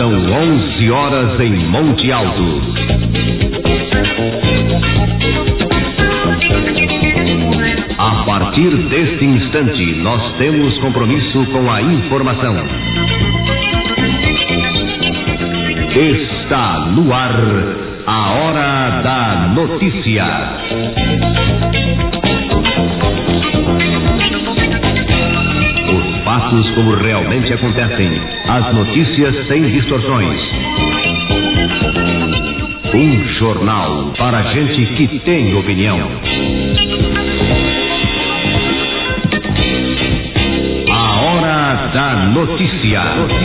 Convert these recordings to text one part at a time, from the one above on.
São 11 horas em Monte Alto. A partir deste instante, nós temos compromisso com a informação. Está no ar a Hora da Notícia. Os fatos como realmente acontecem, as notícias sem distorções. Um jornal para gente que tem opinião. A Hora da Notícia.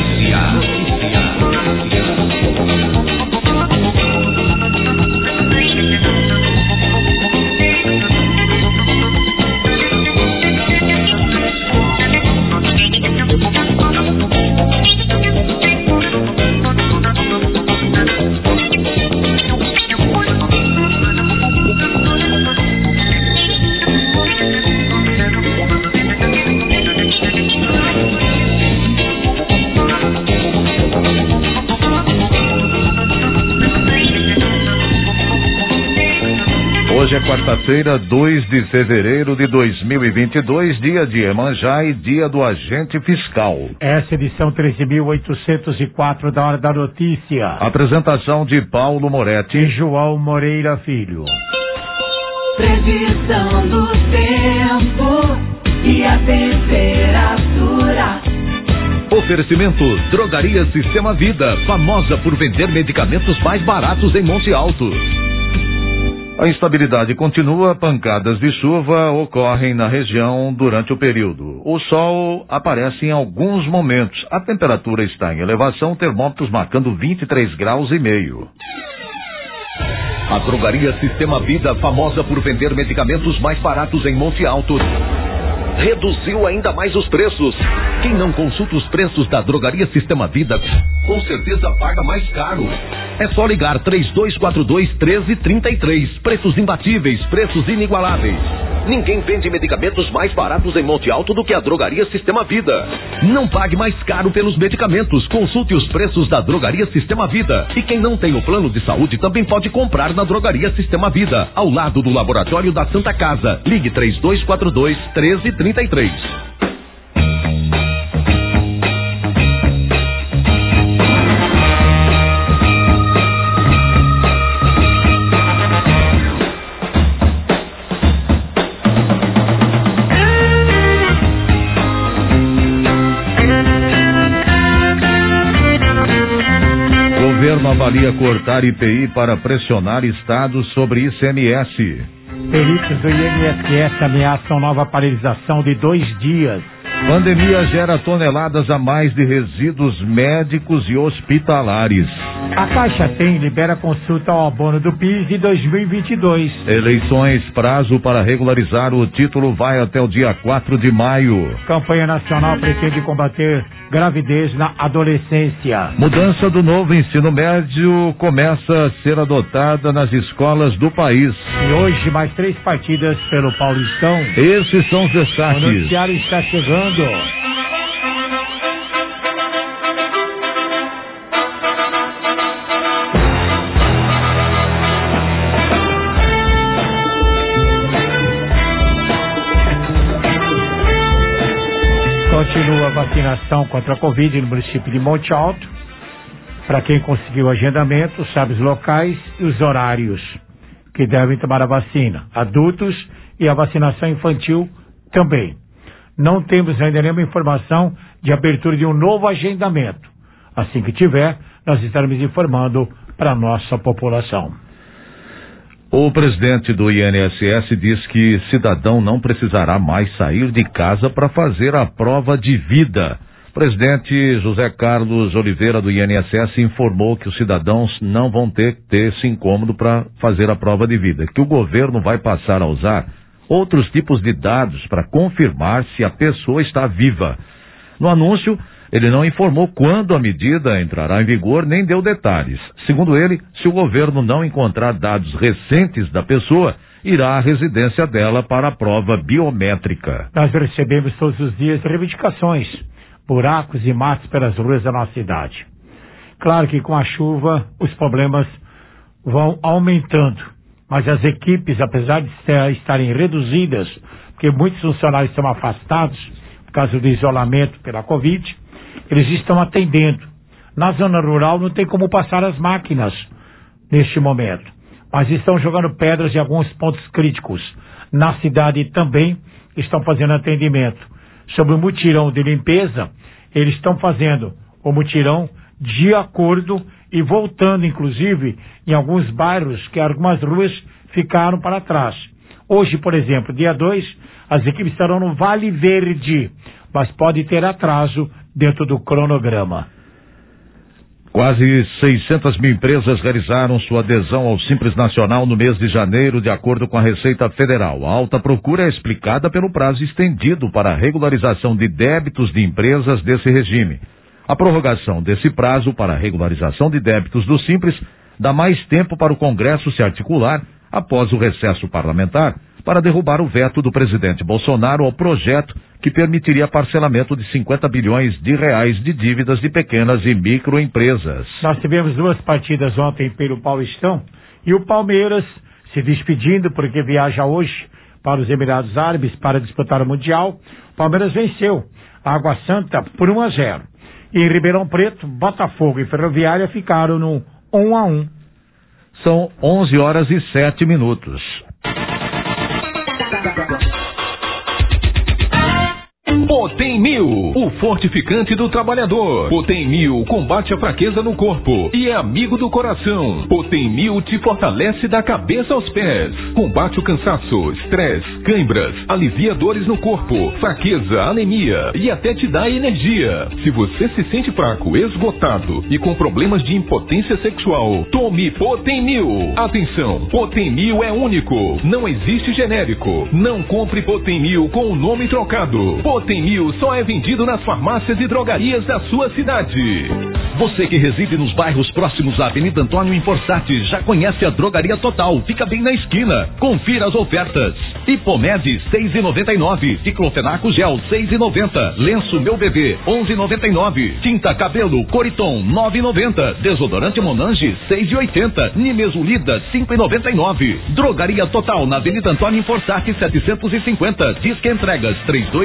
Hoje é quarta-feira, 2 de fevereiro de 2022, dia de Iemanjá e dia do agente fiscal. Essa edição 13.804 da Hora da Notícia. Apresentação de Paulo Moretti e João Moreira Filho. Previsão do tempo e a temperatura. Oferecimento: Drogaria Sistema Vida, famosa por vender medicamentos mais baratos em Monte Alto. A instabilidade continua, pancadas de chuva ocorrem na região durante o período. O sol aparece em alguns momentos. A temperatura está em elevação, termômetros marcando 23 graus e meio. A Drogaria Sistema Vida, famosa por vender medicamentos mais baratos em Monte Alto, reduziu ainda mais os preços. Quem não consulta os preços da Drogaria Sistema Vida, com certeza paga mais caro. É só ligar 3242-1333. Preços imbatíveis, preços inigualáveis. Ninguém vende medicamentos mais baratos em Monte Alto do que a Drogaria Sistema Vida. Não pague mais caro pelos medicamentos. Consulte os preços da Drogaria Sistema Vida. E quem não tem o plano de saúde também pode comprar na Drogaria Sistema Vida, ao lado do Laboratório da Santa Casa. Ligue 3242-1333. O governo avalia cortar IPI para pressionar estados sobre ICMS. Peritos do INSS ameaçam nova paralisação de 2 dias. Pandemia gera toneladas a mais de resíduos médicos e hospitalares. A Caixa Tem libera consulta ao abono do PIS de 2022. Eleições, prazo para regularizar o título vai até o dia 4 de maio. Campanha nacional pretende combater gravidez na adolescência. Mudança do novo ensino médio começa a ser adotada nas escolas do país. E hoje mais 3 partidas pelo Paulistão. Esses são os destaques. O noticiário está chegando. Continua a vacinação contra a Covid no município de Monte Alto. Para quem conseguiu agendamento, sabe os locais e os horários que devem tomar a vacina. Adultos e a vacinação infantil também. Não temos ainda nenhuma informação de abertura de um novo agendamento. Assim que tiver, nós estaremos informando para a nossa população. O presidente do INSS diz que cidadão não precisará mais sair de casa para fazer a prova de vida. O presidente José Carlos Oliveira do INSS informou que os cidadãos não vão ter esse incômodo para fazer a prova de vida, que o governo vai passar a usar outros tipos de dados para confirmar se a pessoa está viva. No anúncio, ele não informou quando a medida entrará em vigor, nem deu detalhes. Segundo ele, se o governo não encontrar dados recentes da pessoa, irá à residência dela para a prova biométrica. Nós recebemos todos os dias reivindicações, buracos e matos pelas ruas da nossa cidade. Claro que com a chuva os problemas vão aumentando, mas as equipes, apesar de estarem reduzidas, porque muitos funcionários estão afastados por causa do isolamento pela Covid, eles estão atendendo. Na zona rural não tem como passar as máquinas neste momento, mas estão jogando pedras em alguns pontos críticos. Na cidade também estão fazendo atendimento. Sobre o mutirão de limpeza, eles estão fazendo o mutirão de acordo e voltando, inclusive, em alguns bairros que algumas ruas ficaram para trás. Hoje, por exemplo, dia 2, as equipes estarão no Vale Verde, mas pode ter atraso dentro do cronograma. Quase 600 mil empresas realizaram sua adesão ao Simples Nacional no mês de janeiro, de acordo com a Receita Federal. A alta procura é explicada pelo prazo estendido para a regularização de débitos de empresas desse regime. A prorrogação desse prazo para a regularização de débitos do Simples dá mais tempo para o Congresso se articular após o recesso parlamentar para derrubar o veto do presidente Bolsonaro ao projeto que permitiria parcelamento de 50 bilhões de reais de dívidas de pequenas e microempresas. Nós tivemos 2 partidas ontem pelo Paulistão e o Palmeiras se despedindo porque viaja hoje para os Emirados Árabes para disputar o Mundial. O Palmeiras venceu a Água Santa por 1-0. E em Ribeirão Preto, Botafogo e Ferroviária ficaram no 1-1. São 11h07. Potem 1000, o fortificante do trabalhador. Potem 1000 combate a fraqueza no corpo e é amigo do coração. Potem 1000 te fortalece da cabeça aos pés. Combate o cansaço, estresse, câimbras, alivia dores no corpo, fraqueza, anemia e até te dá energia. Se você se sente fraco, esgotado e com problemas de impotência sexual, tome Potem 1000. Atenção, Potem 1000 é único, não existe genérico. Não compre Potem 1000 com o nome trocado. Potem 1000 só é vendido nas farmácias e drogarias da sua cidade. Você que reside nos bairros próximos à Avenida Antônio Inforçati já conhece a Drogaria Total, fica bem na esquina. Confira as ofertas. Hipomed 6,99, Diclofenaco Gel 6,90, Lenço Meu Bebê 11,99, Tinta Cabelo Coriton 9,90, Desodorante Monange 6,80, Nimesulida 5,99. Drogaria Total na Avenida Antônio Inforçati 750, Disque Entregas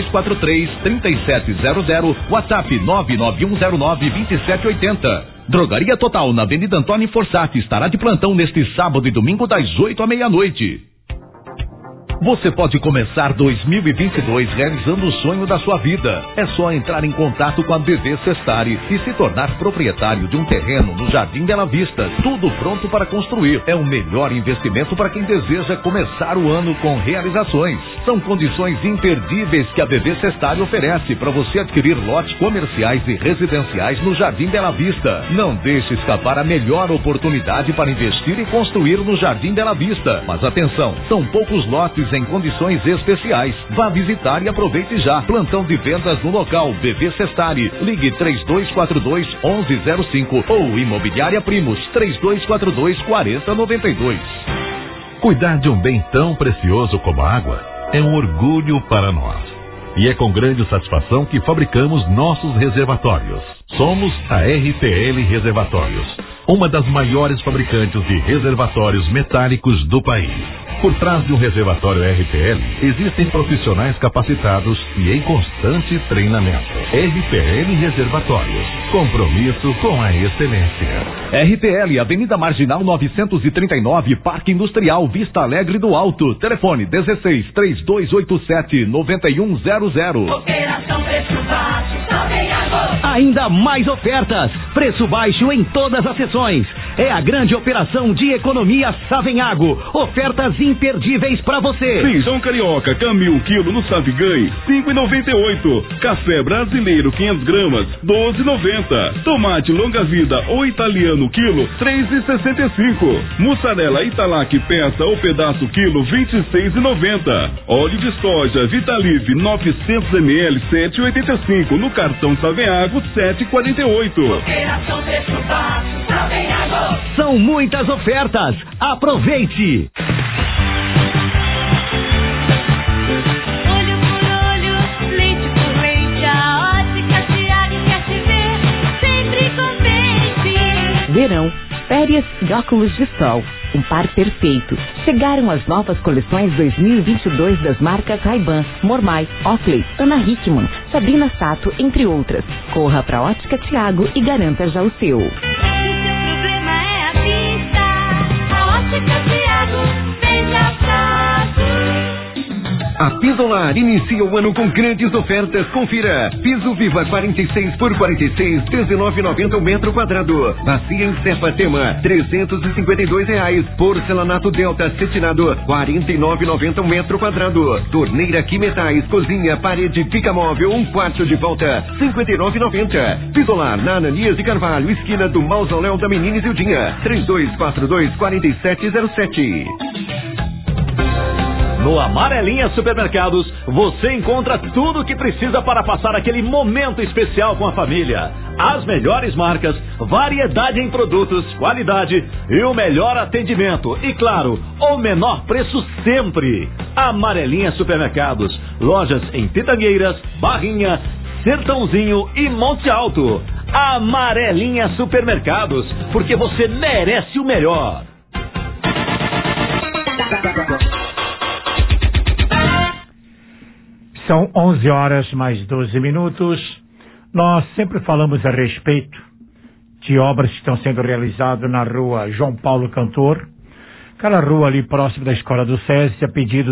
3243-3700, WhatsApp 99109-2780. Drogaria Total na Avenida Antônio Inforçati estará de plantão neste sábado e domingo das 8 à meia-noite. Você pode começar 2022 realizando o sonho da sua vida. É só entrar em contato com a BV Sestari e se tornar proprietário de um terreno no Jardim Bela Vista. Tudo pronto para construir. É o melhor investimento para quem deseja começar o ano com realizações. São condições imperdíveis que a BV Sestari oferece para você adquirir lotes comerciais e residenciais no Jardim Bela Vista. Não deixe escapar a melhor oportunidade para investir e construir no Jardim Bela Vista. Mas atenção, são poucos lotes em condições especiais. Vá visitar e aproveite já. Plantão de vendas no local BV Sestari. Ligue 3242-1105 ou Imobiliária Primos 3242-4092. Cuidar de um bem tão precioso como a água é um orgulho para nós. E é com grande satisfação que fabricamos nossos reservatórios. Somos a RPL Reservatórios, uma das maiores fabricantes de reservatórios metálicos do país. Por trás de um reservatório RPL, existem profissionais capacitados e em constante treinamento. RPL Reservatórios, compromisso com a excelência. RPL, Avenida Marginal 939, Parque Industrial, Vista Alegre do Alto. Telefone 16-3287-9100. Operação Preço Baixo, Savenhago. Ainda mais ofertas, preço baixo em todas as seções. É a grande operação de economia Savenhago. Ofertas imperdíveis para você. Feijão carioca, Camil, quilo no Saviganho, 5,98. Café brasileiro, 500 gramas, 12,90. Tomate longa vida ou italiano, quilo, 3,65. Mussarela Italac, peça ou pedaço, quilo, 26,90. Óleo de soja Vitalive, 900 ml, 7,85. No cartão Savenhago, 7,48. Operação Preço Baixo, Savenhago. São muitas ofertas. Aproveite! Olho por olho, leite por leite, a Ótica Tiago quer te ver sempre contente. verão, férias e óculos de sol. Um par perfeito. Chegaram as novas coleções 2022 das marcas Ray-Ban, Mormai, Oakley, Ana Hickman, Sabrina Sato, entre outras. Corra pra Ótica Thiago e garanta já o seu. Se o problema é a vista, a Ótica Thiago vem já A Pisolar inicia o ano com grandes ofertas. Confira. Piso Viva 46 por 46, R$19,90 o metro quadrado. Bacia em Cepa Tema, R$352. Porcelanato Delta cetinado, R$49,90 o metro quadrado. Torneira Quimetais, cozinha, parede, pica móvel, 1 quarto de volta, R$59,90. Pisolar na Ananias de Carvalho, esquina do Mausoléu da Menina Isildinha, 3242-4707. No Amarelinha Supermercados, você encontra tudo o que precisa para passar aquele momento especial com a família. As melhores marcas, variedade em produtos, qualidade e o melhor atendimento. E claro, o menor preço sempre. Amarelinha Supermercados, lojas em Pitangueiras, Barrinha, Sertãozinho e Monte Alto. Amarelinha Supermercados, porque você merece o melhor. São 11 horas mais 12 minutos. Nós sempre falamos a respeito de obras que estão sendo realizadas na rua João Paulo Cantor, aquela rua ali próximo da escola do SESI, a pedido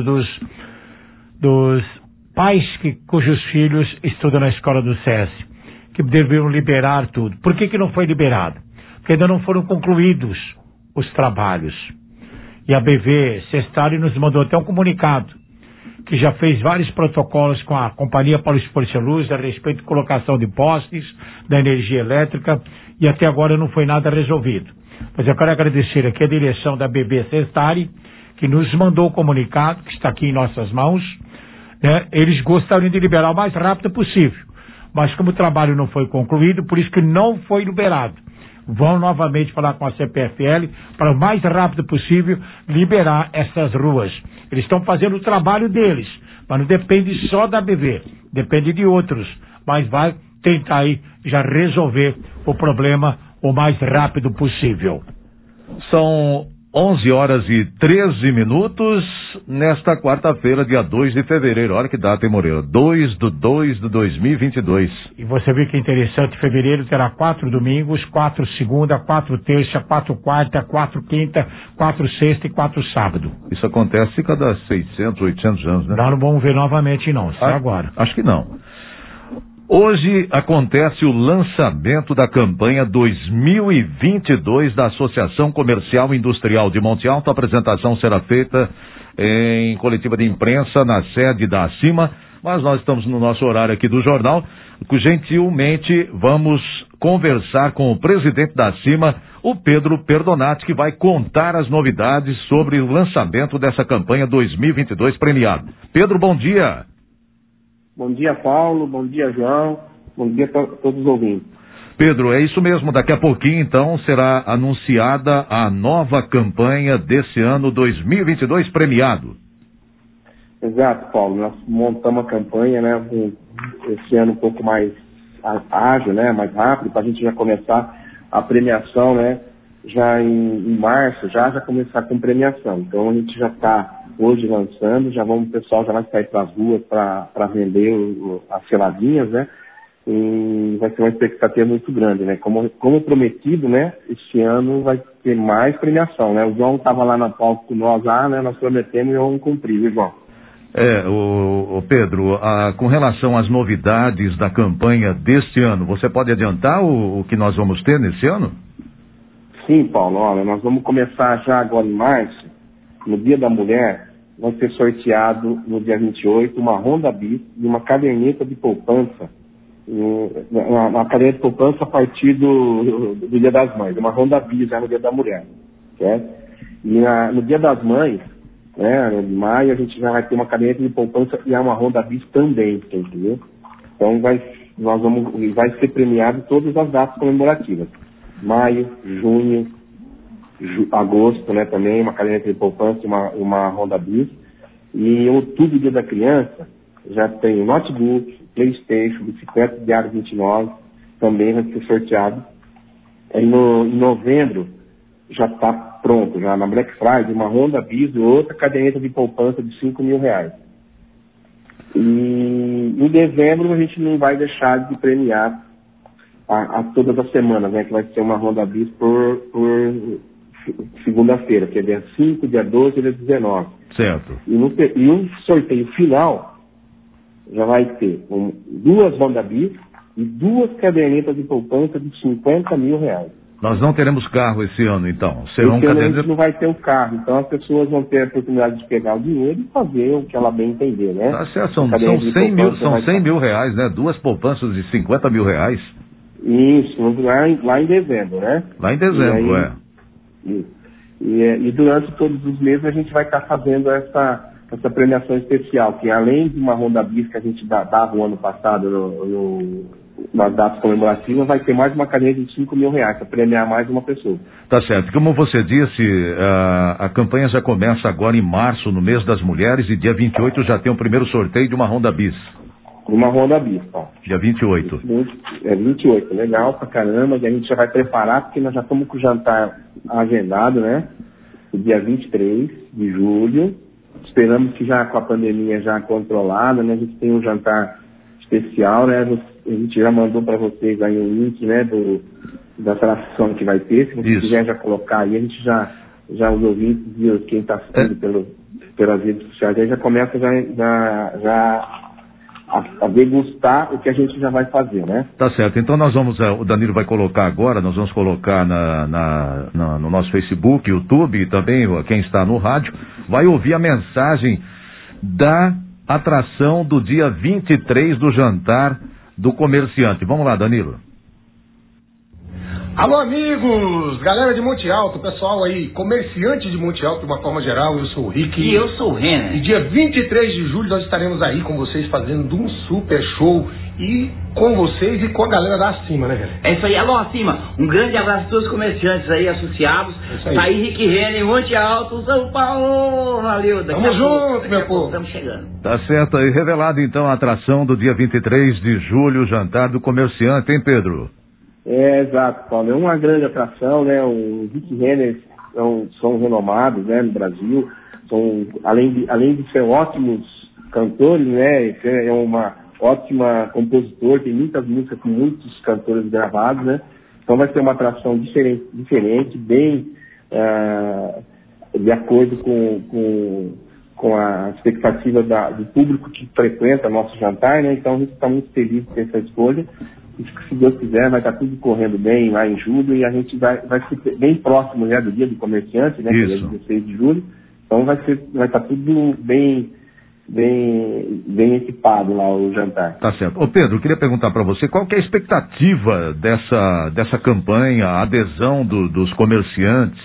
dos pais cujos filhos estudam na escola do SESI, que deveriam liberar tudo. Por que não foi liberado? Porque ainda não foram concluídos os trabalhos. E a BV Sestari nos mandou até um comunicado que já fez vários protocolos com a Companhia Paulo Esforço Luz a respeito de colocação de postes, da energia elétrica, e até agora não foi nada resolvido. Mas eu quero agradecer aqui a direção da BB Sestari, que nos mandou o comunicado, que está aqui em nossas mãos, né? Eles gostariam de liberar o mais rápido possível, mas como o trabalho não foi concluído, por isso que não foi liberado. Vão novamente falar com a CPFL para o mais rápido possível liberar essas ruas. Eles estão fazendo o trabalho deles, mas não depende só da BV, depende de outros, mas vai tentar aí já resolver o problema o mais rápido possível. São 11 horas e 13 minutos nesta quarta-feira, dia 2 de fevereiro. Olha que data, hein, Moreira? 2/2/2022. E você viu que interessante, fevereiro terá 4 domingos, 4 segunda, 4 terça, 4 quarta, 4 quinta, 4 sexta e 4 sábado. Isso acontece cada 600, 800 anos, né? Nós não vamos ver novamente não, só agora. Acho que não. Hoje acontece o lançamento da campanha 2022 da Associação Comercial e Industrial de Monte Alto. A apresentação será feita em coletiva de imprensa na sede da Acima, mas nós estamos no nosso horário aqui do jornal, que gentilmente vamos conversar com o presidente da Acima, o Pedro Perdonati, que vai contar as novidades sobre o lançamento dessa campanha 2022 premiado. Pedro, bom dia. Bom dia, Paulo. Bom dia, João. Bom dia a todos os ouvintes. Pedro, é isso mesmo. Daqui a pouquinho, então, será anunciada a nova campanha desse ano 2022 premiado. Exato, Paulo. Nós montamos a campanha, né, esse ano um pouco mais ágil, né, mais rápido, para a gente já começar a premiação, né, já em março, já começar com premiação. Então, a gente já está hoje lançando, o pessoal já vai sair para as ruas para vender as seladinhas, né? E vai ser uma expectativa muito grande, né? Como prometido, né? Este ano vai ter mais premiação, né? O João estava lá na palco com nós lá, né? Nós prometemos e vamos cumprir, viu, João? O Pedro, com relação às novidades da campanha deste ano, você pode adiantar o que nós vamos ter nesse ano? Sim, Paulo, olha, nós vamos começar já agora em março, no Dia da Mulher, vai ser sorteado no dia 28 uma Honda Bis e uma caderneta de poupança. Uma caderneta de poupança a partir do Dia das Mães, uma Honda Bis já no Dia da Mulher. Certo? E no Dia das Mães, né, em maio, a gente já vai ter uma caderneta de poupança e uma Honda Bis também, entendeu? Então vai ser premiado todas as datas comemorativas. Maio, junho, agosto, né, também, uma caderneta de poupança e uma Honda Bis. E em outubro, Dia da Criança, já tem notebook, PlayStation, bicicleta de aro 29, também vai ser sorteado. Em novembro já está pronto, já na Black Friday, uma Honda Bis e outra caderneta de poupança de R$5 mil. E em dezembro a gente não vai deixar de premiar a todas as semanas, né? Que vai ser uma Honda Bis por segunda-feira, que é dia 5, dia 12 e dia 19. Certo. E um sorteio final já vai ter 2 Honda Bis e 2 cadernetas de poupança de R$50 mil. Nós não teremos carro esse ano, então. Serão esse ano a gente não vai ter o carro, então as pessoas vão ter a oportunidade de pegar o dinheiro e fazer o que ela bem entender, né? Tá certo, são 100 mil reais, né? 2 poupanças de R$50 mil. Isso, lá em dezembro, né? Lá em dezembro, E durante todos os meses a gente vai estar fazendo essa premiação especial, que além de uma Honda Bis que a gente dava o ano passado nas datas comemorativas, vai ter mais uma caderneta de R$5 mil para premiar mais uma pessoa. Tá certo. Como você disse, a campanha já começa agora em março, no mês das mulheres, e dia 28 já tem o primeiro sorteio de uma Honda Bis. Uma Honda Bis, ó. Dia 28. É 28, legal pra caramba, e a gente já vai preparar, porque nós já estamos com o jantar agendado, né? O dia 23 de julho. Esperamos que já com a pandemia já controlada, né? A gente tem um jantar especial, né? A gente já mandou para vocês aí um link, né? Da atração que vai ter. Se você quiser já colocar aí, a gente já os ouvintes e quem está assistindo pelas redes sociais, aí já começa a degustar o que a gente já vai fazer, né? Tá certo. Então nós vamos, o Danilo vai colocar agora, nós vamos colocar no nosso Facebook, YouTube e também quem está no rádio, vai ouvir a mensagem da atração do dia 23 do jantar do comerciante. Vamos lá, Danilo. Alô, amigos, galera de Monte Alto, pessoal aí, comerciante de Monte Alto de uma forma geral, eu sou o Rick. E eu sou o Renner. E dia 23 de julho nós estaremos aí com vocês fazendo um super show e com vocês e com a galera da Acima, né, Renner? É isso aí, alô, Acima, um grande abraço a todos os comerciantes aí associados. Tá aí Rick Renner, Monte Alto, São Paulo, valeu. Tamo junto, meu povo. Estamos chegando. Tá certo, aí revelado então a atração do dia 23 de julho, o jantar do comerciante, hein, Pedro? Exato, Paulo. É uma grande atração, né? O Rick Renner são renomados, né, no Brasil. Além de ser ótimos cantores, né? É uma ótima compositor, tem muitas músicas com muitos cantores gravados, né? Então vai ser uma atração diferente, bem de acordo com a expectativa do público que frequenta nosso jantar, né? Então a gente está muito feliz com essa escolha. E se Deus quiser, vai estar tudo correndo bem lá em julho e a gente vai ser bem próximo já do dia do comerciante, né? Que é 16 de julho. Então vai estar tudo bem equipado lá o jantar. Tá certo. Ô Pedro, eu queria perguntar para você, qual que é a expectativa dessa campanha, a adesão dos comerciantes?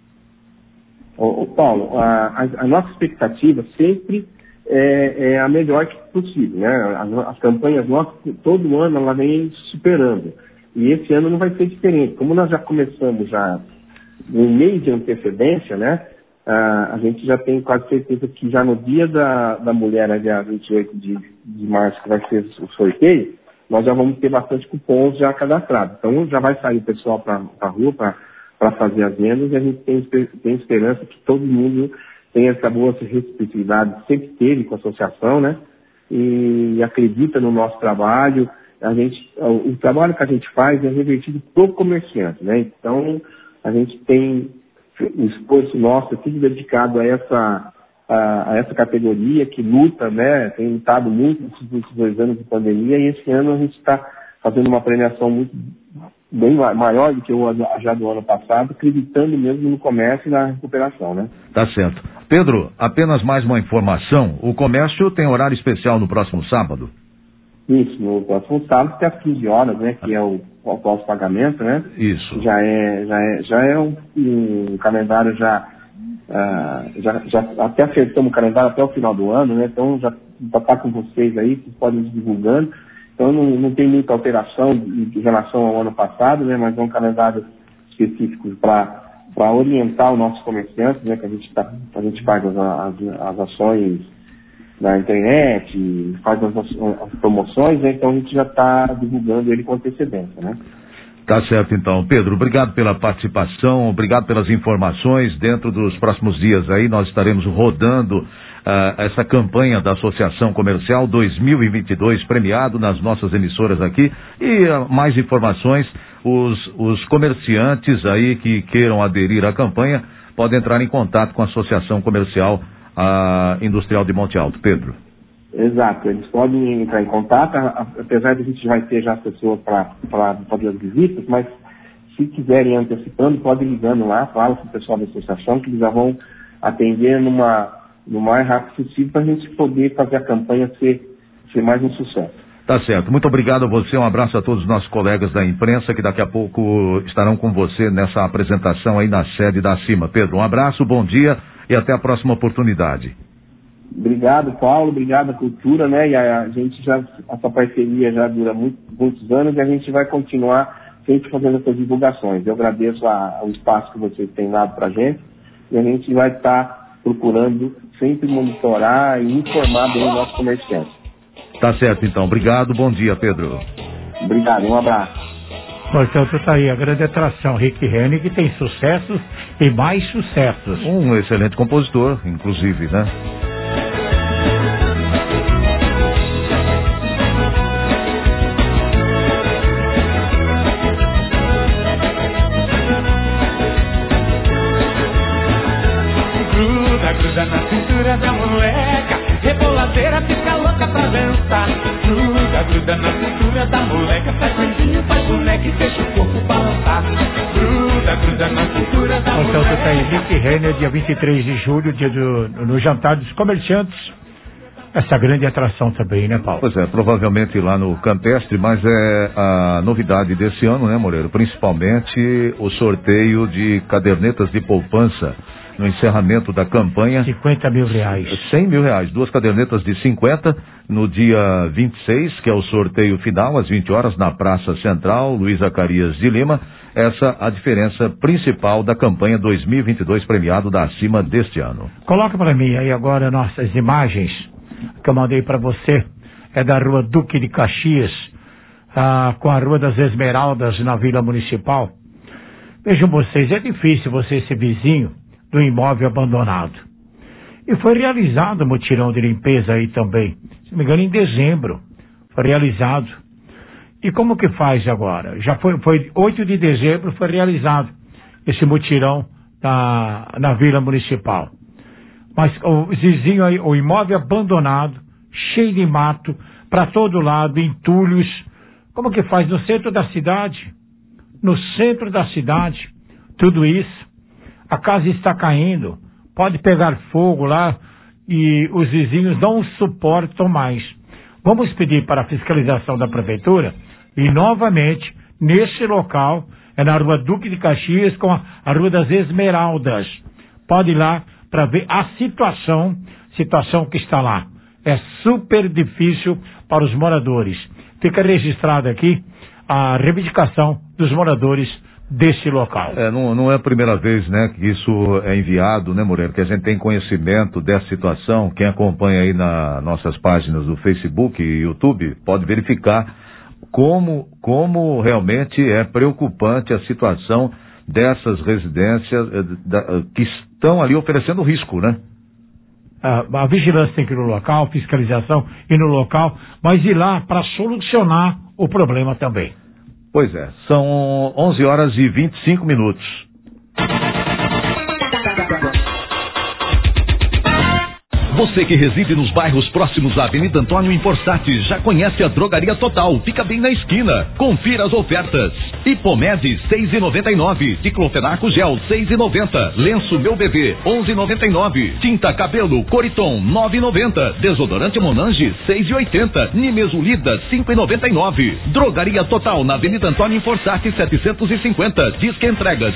Ô Paulo, a nossa expectativa sempre é a melhor que possível, né? As campanhas nossas, todo ano ela vem superando. E esse ano não vai ser diferente. Como nós já começamos já um mês de antecedência, né? A gente já tem quase certeza que já no dia da mulher, dia 28 de março, que vai ser o sorteio, nós já vamos ter bastante cupons já cadastrados. Então já vai sair o pessoal para a rua para fazer as vendas e a gente tem esperança que todo mundo tem essa boa receptividade, sempre teve com a associação, né? E acredita no nosso trabalho. O trabalho que a gente faz é revertido para o comerciante, né? Então, a gente tem um esforço nosso tudo dedicado a essa categoria que luta, né? Tem lutado muito nesses 2 anos de pandemia e esse ano a gente está fazendo uma premiação muito bem maior do que já do ano passado, acreditando mesmo no comércio e na recuperação, né? Tá certo. Pedro, apenas mais uma informação, o comércio tem horário especial no próximo sábado? Isso, no próximo sábado até às 15 horas, né, que é o pós-pagamento, né? Isso. Já é um calendário já até acertamos o calendário até o final do ano, né? Então já está com vocês aí, vocês podem ir divulgando. Então não tem muita alteração em relação ao ano passado, né? Mas é um calendário específico para orientar o nosso comerciante, né? Que a gente faz as ações na internet, faz as promoções, né? Então a gente já está divulgando ele com antecedência, né? Tá certo, então. Pedro, obrigado pela participação, obrigado pelas informações. Dentro dos próximos dias aí nós estaremos rodando essa campanha da Associação Comercial 2022 premiado nas nossas emissoras aqui. E mais informações, os comerciantes aí que queiram aderir à campanha podem entrar em contato com a Associação Comercial Industrial de Monte Alto. Pedro. Exato, eles podem entrar em contato, apesar de a gente vai ter já pessoas para fazer as visitas, mas se quiserem antecipando, podem ligando lá, fala com o pessoal da associação que eles já vão atender no mais rápido possível para a gente poder fazer a campanha ser mais um sucesso. Tá certo, muito obrigado a você, um abraço a todos os nossos colegas da imprensa que daqui a pouco estarão com você nessa apresentação aí na sede da Acima. Pedro, um abraço, bom dia e até a próxima oportunidade. Obrigado, Paulo, obrigado à cultura, né? E essa parceria já dura muitos anos e a gente vai continuar sempre fazendo essas divulgações. Eu agradeço o espaço que vocês têm dado pra gente e a gente vai estar procurando sempre monitorar e informar bem o nosso comerciante. Tá certo, então. Obrigado, bom dia, Pedro. Obrigado, um abraço. Portanto, tá aí a grande atração, Rick Renner, que tem sucessos e mais sucessos. Um excelente compositor, inclusive, né? Gruda na cintura da moleca, reboladeira fica louca pra dançar. Gruda na cintura da moleca, faz bandinho, faz boneca e deixa o corpo balançar. Gruda na cintura da moleca. Portanto, tá aí Rick Renner, dia 23 de julho, no jantar dos comerciantes. Essa grande atração também, né, Paulo? Pois é, provavelmente lá no Campestre, mas é a novidade desse ano, né, Moreira? Principalmente o sorteio de cadernetas de poupança no encerramento da campanha. 50 mil reais. 100 mil reais, 2 cadernetas de 50 no dia 26, que é o sorteio final, às 20 horas, na Praça Central, Luiz Zacarias de Lima. Essa a diferença principal da campanha 2022 premiado da Acima deste ano. Coloca para mim aí agora nossas imagens que eu mandei para você. É da Rua Duque de Caxias, com a Rua das Esmeraldas na Vila Municipal. Vejam vocês, é difícil você ser vizinho do imóvel abandonado. E foi realizado um mutirão de limpeza aí também. Se não me engano, em dezembro foi realizado. E como que faz agora? Já foi 8 de dezembro foi realizado esse mutirão na Vila Municipal. Mas o vizinho aí, o imóvel abandonado, cheio de mato, para todo lado, entulhos. Como que faz? No centro da cidade. No centro da cidade. Tudo isso. A casa está caindo, pode pegar fogo lá e os vizinhos não suportam mais. Vamos pedir para a fiscalização da prefeitura e novamente nesse local, é na Rua Duque de Caxias com a Rua das Esmeraldas. Pode ir lá para ver a situação que está lá. É super difícil para os moradores. Fica registrado aqui a reivindicação dos moradores desse local. Não é a primeira vez, né, que isso é enviado, né, Moreira, que a gente tem conhecimento dessa situação. Quem acompanha aí nas nossas páginas do Facebook e YouTube pode verificar como realmente é preocupante a situação dessas residências que estão ali oferecendo risco, né? A vigilância tem que ir no local, fiscalização ir no local, mas ir lá para solucionar o problema também. Pois é, são 11 horas e 25 minutos. Você que reside nos bairros próximos à Avenida Antônio Inforsati já conhece a Drogaria Total, fica bem na esquina. Confira as ofertas. Hipomed 6,99, Diclofenaco Gel 6,90, Lenço Meu Bebê 11,99, Tinta Cabelo Coriton 9,90, Desodorante Monange 6,80, Nimesulida 5,99. Drogaria Total na Avenida Antônio Inforsati 750, Disque Entregas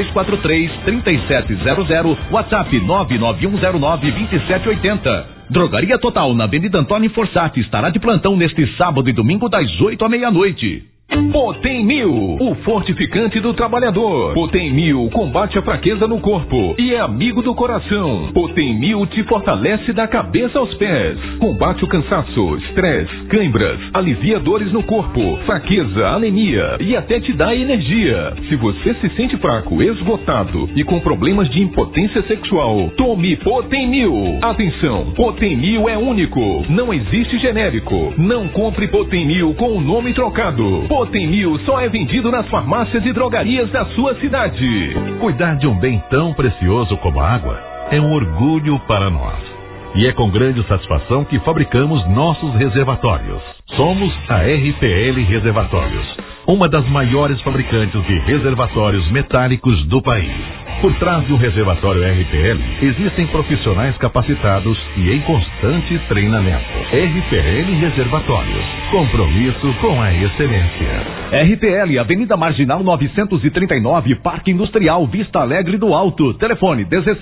3243-3700, WhatsApp 99109-2780. Drogaria Total na Avenida Antônio Inforsati estará de plantão neste sábado e domingo das 8 à meia-noite. Potem 1000, o fortificante do trabalhador. Potem 1000 combate a fraqueza no corpo e é amigo do coração. Potem 1000 te fortalece da cabeça aos pés. Combate o cansaço, estresse, câimbras, alivia dores no corpo, fraqueza, anemia e até te dá energia. Se você se sente fraco, esgotado e com problemas de impotência sexual, tome Potem 1000. Atenção, Potem 1000 é único, não existe genérico. Não compre Potem 1000 com o nome trocado. Potem 1000 só é vendido nas farmácias e drogarias da sua cidade. Cuidar de um bem tão precioso como a água é um orgulho para nós. E é com grande satisfação que fabricamos nossos reservatórios. Somos a RPL Reservatórios, uma das maiores fabricantes de reservatórios metálicos do país. Por trás do reservatório RPL existem profissionais capacitados e em constante treinamento. RPL Reservatórios, compromisso com a excelência. RPL, Avenida Marginal 939, Parque Industrial, Vista Alegre do Alto. Telefone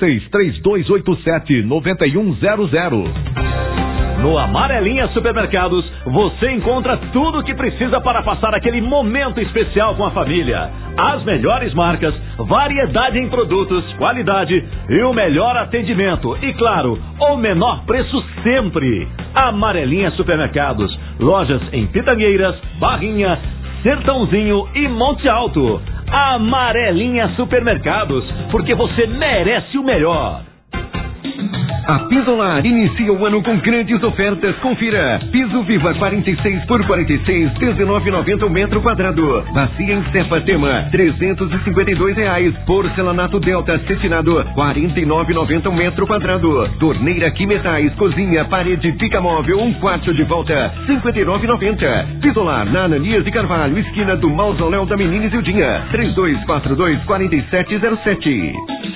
16-3287-9100. No Amarelinha Supermercados, você encontra tudo o que precisa para passar aquele momento especial com a família. As melhores marcas, variedade em produtos, qualidade e o melhor atendimento. E claro, o menor preço sempre. Amarelinha Supermercados, lojas em Pitangueiras, Barrinha, Sertãozinho e Monte Alto. Amarelinha Supermercados, porque você merece o melhor. A Pisolar inicia o ano com grandes ofertas. Confira. Piso Viva 46 por 46, R$19,90 o metro quadrado. Bacia em Cepa Tema, R$352. Porcelanato Delta cetinado, R$49,90 o metro quadrado. Torneira Quimetais, cozinha, parede, pica móvel, 1 quarto de volta, R$59,90. Pisolar na Ananias de Carvalho, esquina do Mausoléu da Menina Isildinha, 3242-4707.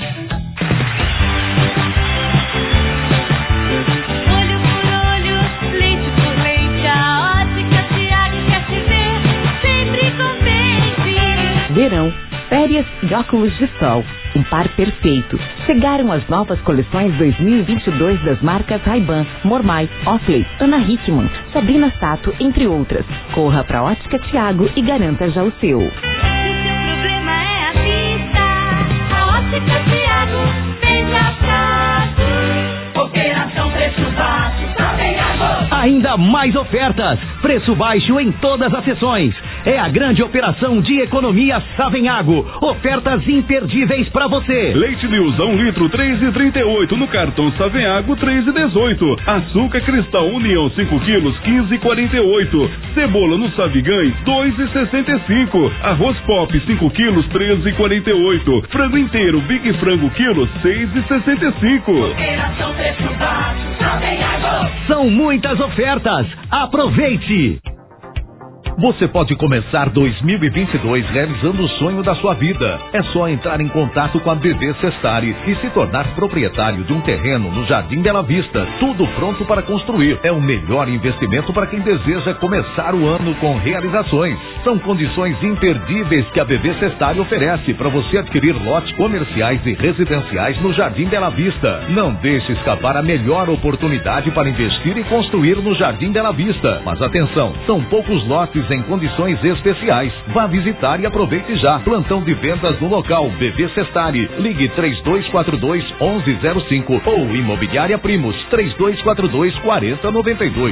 Verão, férias e óculos de sol. Um par perfeito. Chegaram as novas coleções 2022 das marcas Ray-Ban, Mormai, Oakley, Ana Hickman, Sabrina Sato, entre outras. Corra pra Ótica Thiago e garanta já o seu. Se o seu problema é a vista, a Ótica Thiago vem já prazo. Operação Preço Baixo, Savenhago. Ainda mais ofertas. Preço baixo em todas as sessões. É a grande operação de economia Savenhago. Ofertas imperdíveis para você. Leite News a 1 litro, R$3,38. No cartão Savenhago, R$3,18. Açúcar Cristal União 5 quilos, R$15,48. Cebola no Savigãe, R$2,65. Arroz Pop 5 quilos, R$13,48. Frango inteiro Big Frango quilos, R$6,65. Operação Preço Baixo, Savenhago. São muitas ofertas. Aproveite! Você pode começar 2022 realizando o sonho da sua vida. É só entrar em contato com a BV Sestari e se tornar proprietário de um terreno no Jardim Bela Vista. Tudo pronto para construir. É o melhor investimento para quem deseja começar o ano com realizações. São condições imperdíveis que a BV Sestari oferece para você adquirir lotes comerciais e residenciais no Jardim Bela Vista. Não deixe escapar a melhor oportunidade para investir e construir no Jardim Bela Vista. Mas atenção, são poucos lotes em condições especiais. Vá visitar e aproveite já. Plantão de vendas no local BV Sestari. Ligue 3242-1105 ou Imobiliária Primos 3242-4092.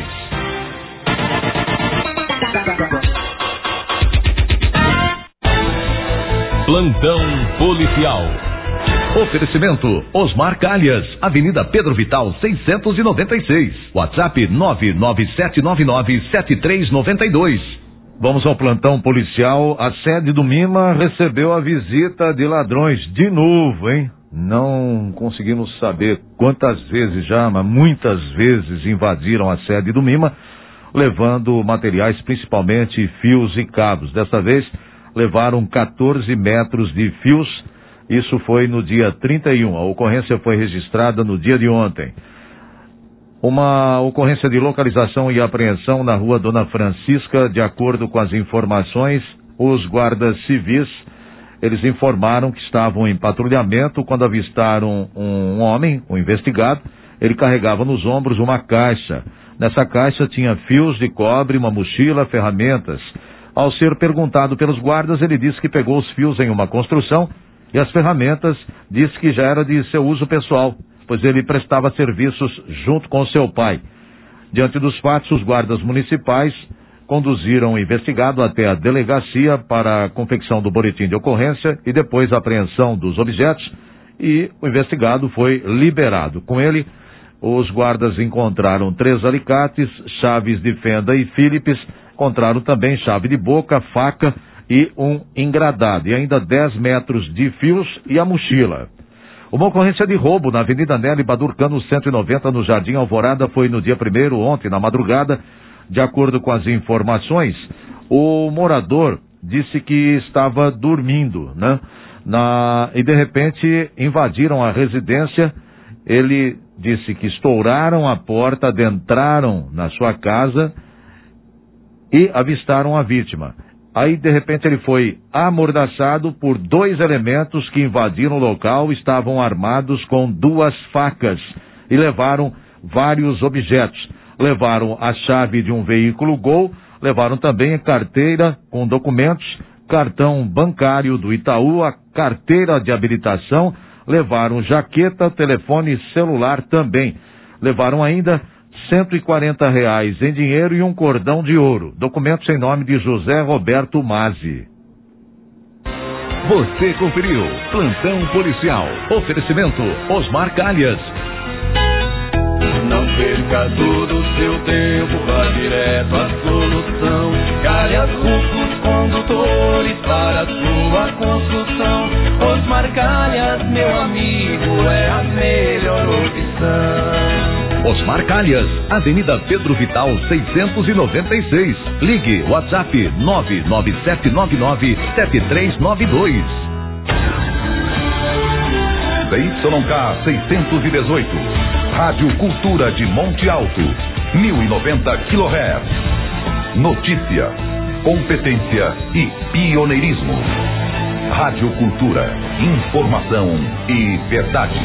Plantão policial. Oferecimento Osmar Calhas, Avenida Pedro Vital 696. WhatsApp 997997392. Vamos ao plantão policial. A sede do Mima recebeu a visita de ladrões de novo, hein? Não conseguimos saber quantas vezes já, mas muitas vezes invadiram a sede do Mima, levando materiais, principalmente fios e cabos. Dessa vez, levaram 14 metros de fios. Isso foi no dia 31. A ocorrência foi registrada no dia de ontem. Uma ocorrência de localização e apreensão na rua Dona Francisca. De acordo com as informações, os guardas civis, eles informaram que estavam em patrulhamento quando avistaram um homem, um investigado. Ele carregava nos ombros uma caixa. Nessa caixa tinha fios de cobre, uma mochila, ferramentas. Ao ser perguntado pelos guardas, ele disse que pegou os fios em uma construção e as ferramentas disse que já era de seu uso pessoal, pois ele prestava serviços junto com seu pai. Diante dos fatos, os guardas municipais conduziram o investigado até a delegacia para a confecção do boletim de ocorrência e depois a apreensão dos objetos, e o investigado foi liberado. Com ele, os guardas encontraram 3 alicates, chaves de fenda e Phillips, encontraram também chave de boca, faca e um engradado, e ainda 10 metros de fios e a mochila. Uma ocorrência de roubo na Avenida Nelly Badurcano 190, no Jardim Alvorada, foi no dia 1º, ontem, na madrugada. De acordo com as informações, o morador disse que estava dormindo, né? E de repente invadiram a residência. Ele disse que estouraram a porta, adentraram na sua casa e avistaram a vítima. Aí, de repente, ele foi amordaçado por 2 elementos que invadiram o local, estavam armados com 2 facas e levaram vários objetos. Levaram a chave de um veículo Gol, levaram também a carteira com documentos, cartão bancário do Itaú, a carteira de habilitação, levaram jaqueta, telefone celular também. Levaram ainda R$140 em dinheiro e um cordão de ouro. Documentos em nome de José Roberto Mazzi. Você conferiu Plantão Policial. Oferecimento Osmar Calhas. Não perca todo o seu tempo, vá direto à solução. Calhas Rufos Condutores para a sua construção. Osmar Calhas, meu amigo, é a melhor opção. Osmar Calhas, Avenida Pedro Vital 696. Ligue WhatsApp 997997392. ZYK 618. Rádio Cultura de Monte Alto, 1090 kHz. Notícia, competência e pioneirismo. Rádio Cultura, informação e verdade.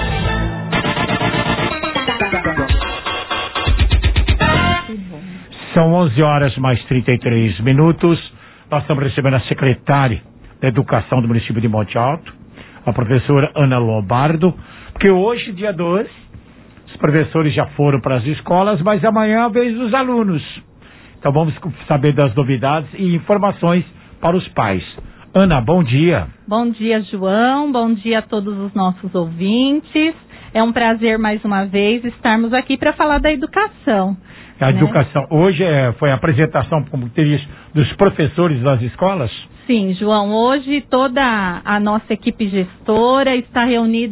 São 11h mais 33. Nós estamos recebendo a secretária da Educação do município de Monte Alto, a professora Ana Lombardo, porque hoje, dia 12, os professores já foram para as escolas, mas amanhã é a vez dos alunos. Então vamos saber das novidades e informações para os pais. Ana, bom dia. Bom dia, João. Bom dia a todos os nossos ouvintes. É um prazer mais uma vez estarmos aqui para falar da educação. A educação. Hoje foi a apresentação, como teria, dos professores das escolas? Sim, João. Hoje toda a nossa equipe gestora estão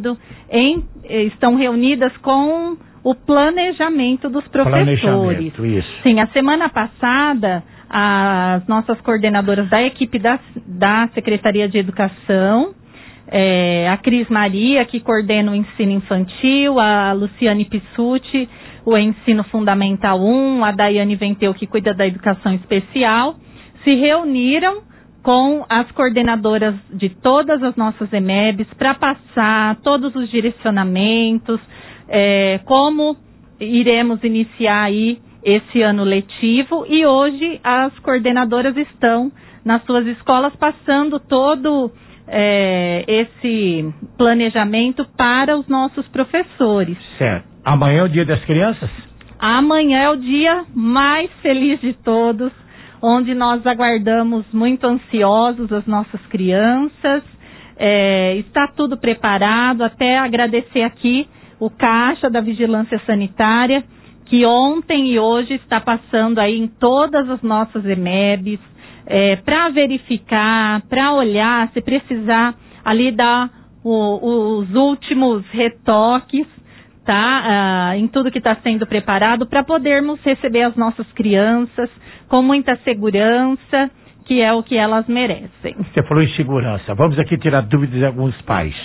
reunidas com o planejamento dos professores. Isso. Sim, a semana passada, as nossas coordenadoras da equipe da Secretaria de Educação, a Cris Maria, que coordena o ensino infantil, a Luciane Pissuti, o ensino fundamental 1, a Daiane Venteu, que cuida da educação especial, se reuniram com as coordenadoras de todas as nossas EMEBs para passar todos os direcionamentos, como iremos iniciar aí esse ano letivo, e hoje as coordenadoras estão nas suas escolas passando todo esse planejamento para os nossos professores. Certo. Amanhã é o Dia das Crianças? Amanhã é o dia mais feliz de todos, onde nós aguardamos muito ansiosos as nossas crianças. Está tudo preparado, até agradecer aqui o Caixa da Vigilância Sanitária, que ontem e hoje está passando aí em todas as nossas EMEBs, para verificar, para olhar, se precisar ali dar os últimos retoques, tá? Em tudo que está sendo preparado para podermos receber as nossas crianças com muita segurança, que é o que elas merecem. Você falou em segurança. Vamos aqui tirar dúvidas de alguns pais.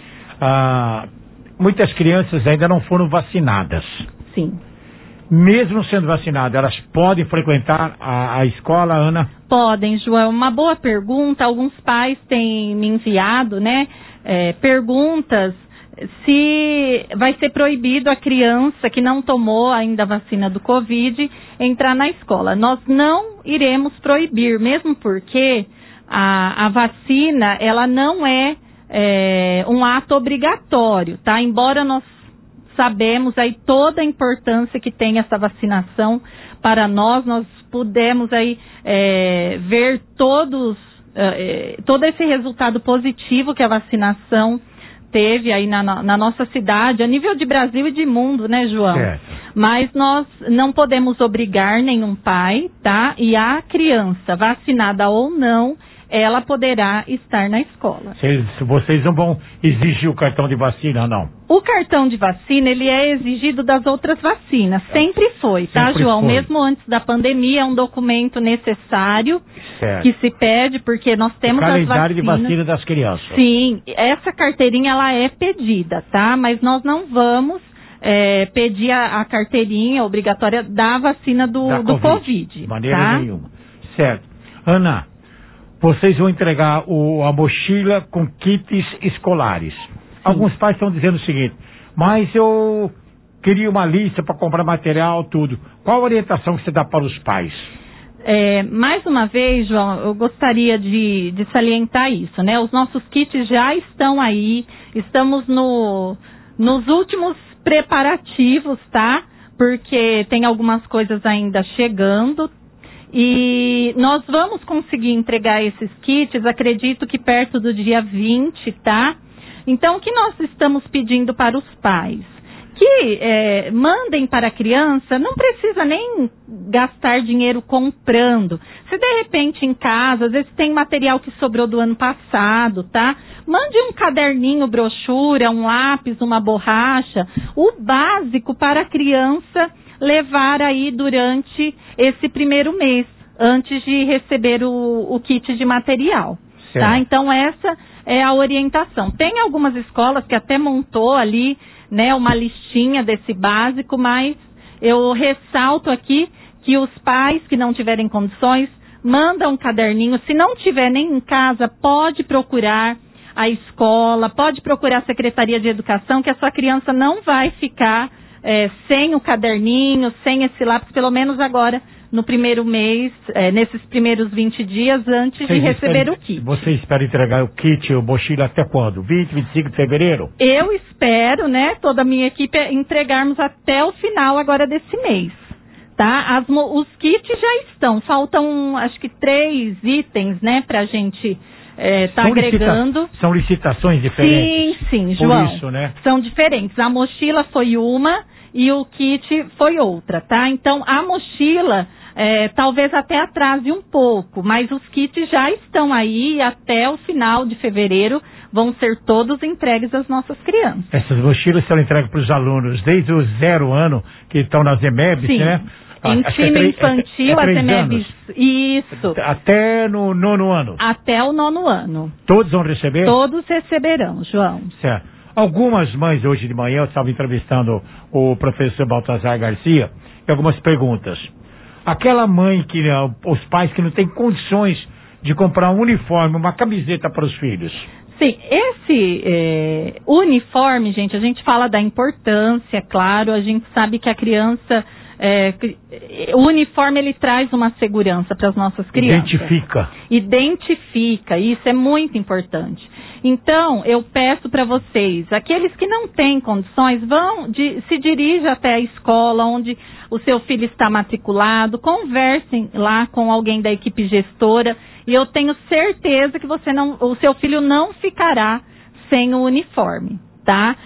Muitas crianças ainda não foram vacinadas. Sim. Mesmo sendo vacinadas, elas podem frequentar a escola, Ana? Podem, João. Uma boa pergunta. Alguns pais têm me enviado, perguntas se vai ser proibido a criança que não tomou ainda a vacina do Covid entrar na escola. Nós não iremos proibir, mesmo porque a vacina, ela não é um ato obrigatório, tá? Embora nós sabemos aí toda a importância que tem essa vacinação para nós pudemos aí ver todo esse resultado positivo que a vacinação teve aí na nossa cidade, a nível de Brasil e de mundo, né, João? Mas nós não podemos obrigar nenhum pai, tá? E a criança, vacinada ou não, ela poderá estar na escola. Vocês não vão exigir o cartão de vacina, não? O cartão de vacina, ele é exigido das outras vacinas. Sempre foi, tá, Sempre João? foi. Mesmo antes da pandemia, é um documento necessário Certo. que se pede, porque nós temos o as calendário vacinas. de vacina das crianças. Sim, essa carteirinha, ela é pedida, tá? Mas nós não vamos pedir a carteirinha obrigatória da vacina do Covid. De maneira tá? nenhuma. Certo. Ana, vocês vão entregar a mochila com kits escolares. Alguns pais estão dizendo o seguinte, mas eu queria uma lista para comprar material, tudo. Qual a orientação que você dá para os pais? Mais uma vez, João, eu gostaria de salientar isso, né? Os nossos kits já estão aí, estamos nos últimos preparativos, tá? Porque tem algumas coisas ainda chegando. E nós vamos conseguir entregar esses kits, acredito que perto do dia 20, tá? Então, o que nós estamos pedindo para os pais? Que mandem para a criança, não precisa nem gastar dinheiro comprando. Se de repente em casa, às vezes tem material que sobrou do ano passado, tá? Mande um caderninho, brochura, um lápis, uma borracha, o básico para a criança levar aí durante esse primeiro mês, antes de receber o kit de material, tá? Então essa é a orientação. Tem algumas escolas que até montou ali, né, uma listinha desse básico, mas eu ressalto aqui que os pais que não tiverem condições, mandam um caderninho. Se não tiver nem em casa, pode procurar a escola, pode procurar a Secretaria de Educação, que a sua criança não vai ficar sem o caderninho, sem esse lápis, pelo menos agora no primeiro mês, nesses primeiros 20 dias antes de receber o kit. Você espera entregar o kit, o mochila até quando? 20, 25 de fevereiro? Eu espero, né, toda a minha equipe, entregarmos até o final agora desse mês, tá? Os kits já estão, faltam acho que 3 itens, né, pra gente tá agregando. São licitações diferentes? Sim, João. Por isso, né? São diferentes. A mochila foi uma e o kit foi outra, tá? Então, a mochila talvez até atrase um pouco, mas os kits já estão aí e até o final de fevereiro vão ser todos entregues às nossas crianças. Essas mochilas serão entregues para os alunos desde o 0 ano, que estão nas EMEBs, Sim. né? Ensino infantil, as EMEBs. Isso. Até no 9º ano? Até o 9º ano. Todos vão receber? Todos receberão, João. Certo. Algumas mães hoje de manhã, eu estava entrevistando o professor Baltazar Garcia, e algumas perguntas. Aquela mãe os pais que não têm condições de comprar um uniforme, uma camiseta para os filhos. Sim, esse uniforme, gente, a gente fala da importância, claro, a gente sabe que a criança, o uniforme ele traz uma segurança para as nossas crianças. Identifica, isso é muito importante. Então, eu peço para vocês, aqueles que não têm condições, se dirigam até a escola onde o seu filho está matriculado, conversem lá com alguém da equipe gestora e eu tenho certeza que o seu filho não ficará sem o uniforme, tá?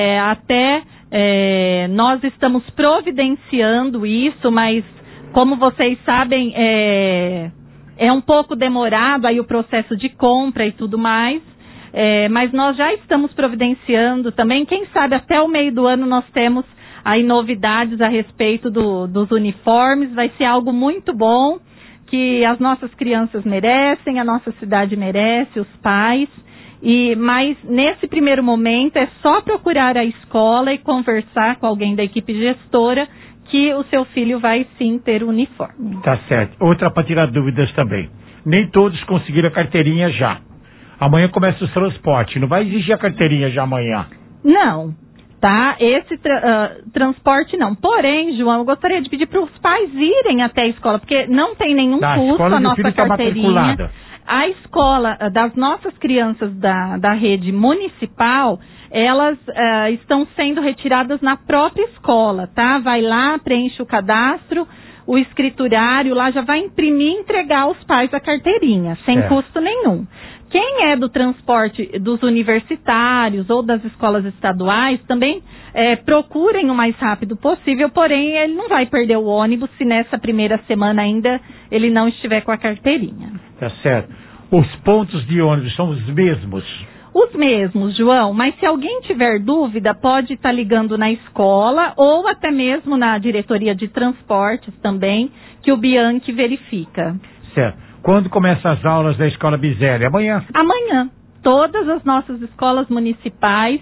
Nós estamos providenciando isso, mas como vocês sabem, é um pouco demorado aí o processo de compra e tudo mais. Mas nós já estamos providenciando também, quem sabe até o meio do ano nós temos aí novidades a respeito dos uniformes, vai ser algo muito bom, que as nossas crianças merecem, a nossa cidade merece, os pais, mas nesse primeiro momento é só procurar a escola e conversar com alguém da equipe gestora que o seu filho vai sim ter o uniforme. Tá certo. Outra para tirar dúvidas também. Nem todos conseguiram a carteirinha já. Amanhã começa o transporte, não vai exigir a carteirinha já amanhã? Não, tá? Esse transporte não. Porém, João, eu gostaria de pedir para os pais irem até a escola, porque não tem nenhum custo a nossa carteirinha. A escola das nossas crianças da rede municipal, elas estão sendo retiradas na própria escola, tá? Vai lá, preenche o cadastro, o escriturário lá já vai imprimir e entregar aos pais a carteirinha, sem custo nenhum. Quem é do transporte dos universitários ou das escolas estaduais também procurem o mais rápido possível, porém ele não vai perder o ônibus se nessa primeira semana ainda ele não estiver com a carteirinha. Tá certo. Os pontos de ônibus são os mesmos? Os mesmos, João, mas se alguém tiver dúvida, pode estar ligando na escola ou até mesmo na diretoria de transportes também, que o Bianchi verifica. Certo. Quando começam as aulas da Escola Biselli? Amanhã? Amanhã. Todas as nossas escolas municipais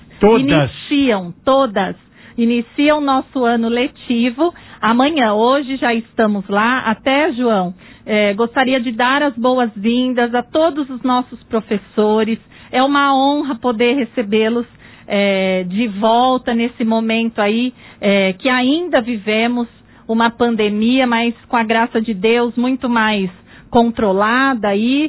iniciam nosso ano letivo amanhã. Hoje já estamos lá. Até, João, gostaria de dar as boas-vindas a todos os nossos professores. É uma honra poder recebê-los de volta nesse momento aí, que ainda vivemos uma pandemia, mas com a graça de Deus muito mais controlada aí,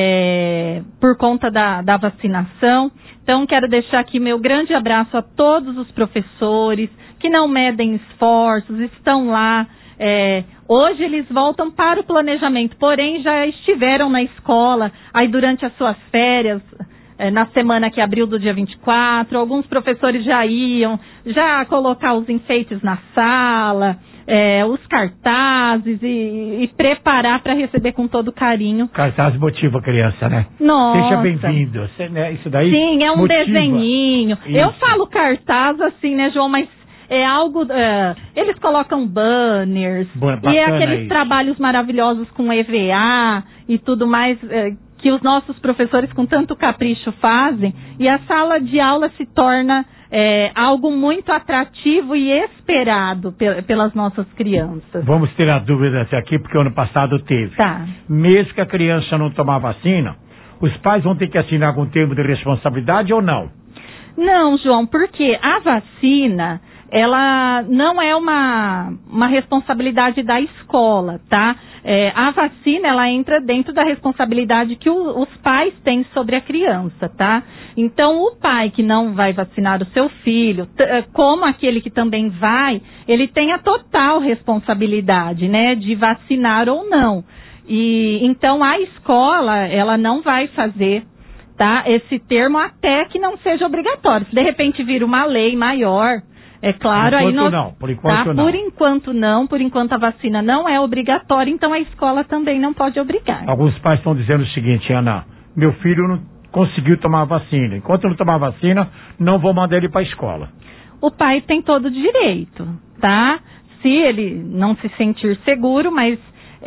por conta da vacinação. Então, quero deixar aqui meu grande abraço a todos os professores que não medem esforços, estão lá. Hoje eles voltam para o planejamento, porém já estiveram na escola, aí durante as suas férias, na semana que abriu do dia 24, alguns professores já iam colocar os enfeites na sala, os cartazes e preparar para receber com todo carinho. Cartaz motiva a criança, né? Nossa. Seja bem-vindo. Isso daí sim, é um motiva. Desenhinho. Isso. Eu falo cartaz assim, né, João, mas é algo... eles colocam banners e aqueles trabalhos maravilhosos com EVA e tudo mais... que os nossos professores com tanto capricho fazem, e a sala de aula se torna algo muito atrativo e esperado pelas nossas crianças. Vamos tirar dúvidas aqui, porque ano passado teve. Tá. Mesmo que a criança não tomar vacina, os pais vão ter que assinar algum termo de responsabilidade ou não? Não, João, porque a vacina... ela não é uma responsabilidade da escola, tá? A vacina, ela entra dentro da responsabilidade que os pais têm sobre a criança, tá? Então, o pai que não vai vacinar o seu filho, como aquele que também vai, ele tem a total responsabilidade, né? De vacinar ou não. E então, a escola, ela não vai fazer... tá? Esse termo até que não seja obrigatório. Se de repente vir uma lei maior... é claro, aí nós... Por enquanto não. Por enquanto não, por enquanto a vacina não é obrigatória, então a escola também não pode obrigar. Alguns pais estão dizendo o seguinte, Ana, meu filho não conseguiu tomar a vacina. Enquanto não tomar a vacina, não vou mandar ele para a escola. O pai tem todo o direito, tá? Se ele não se sentir seguro, mas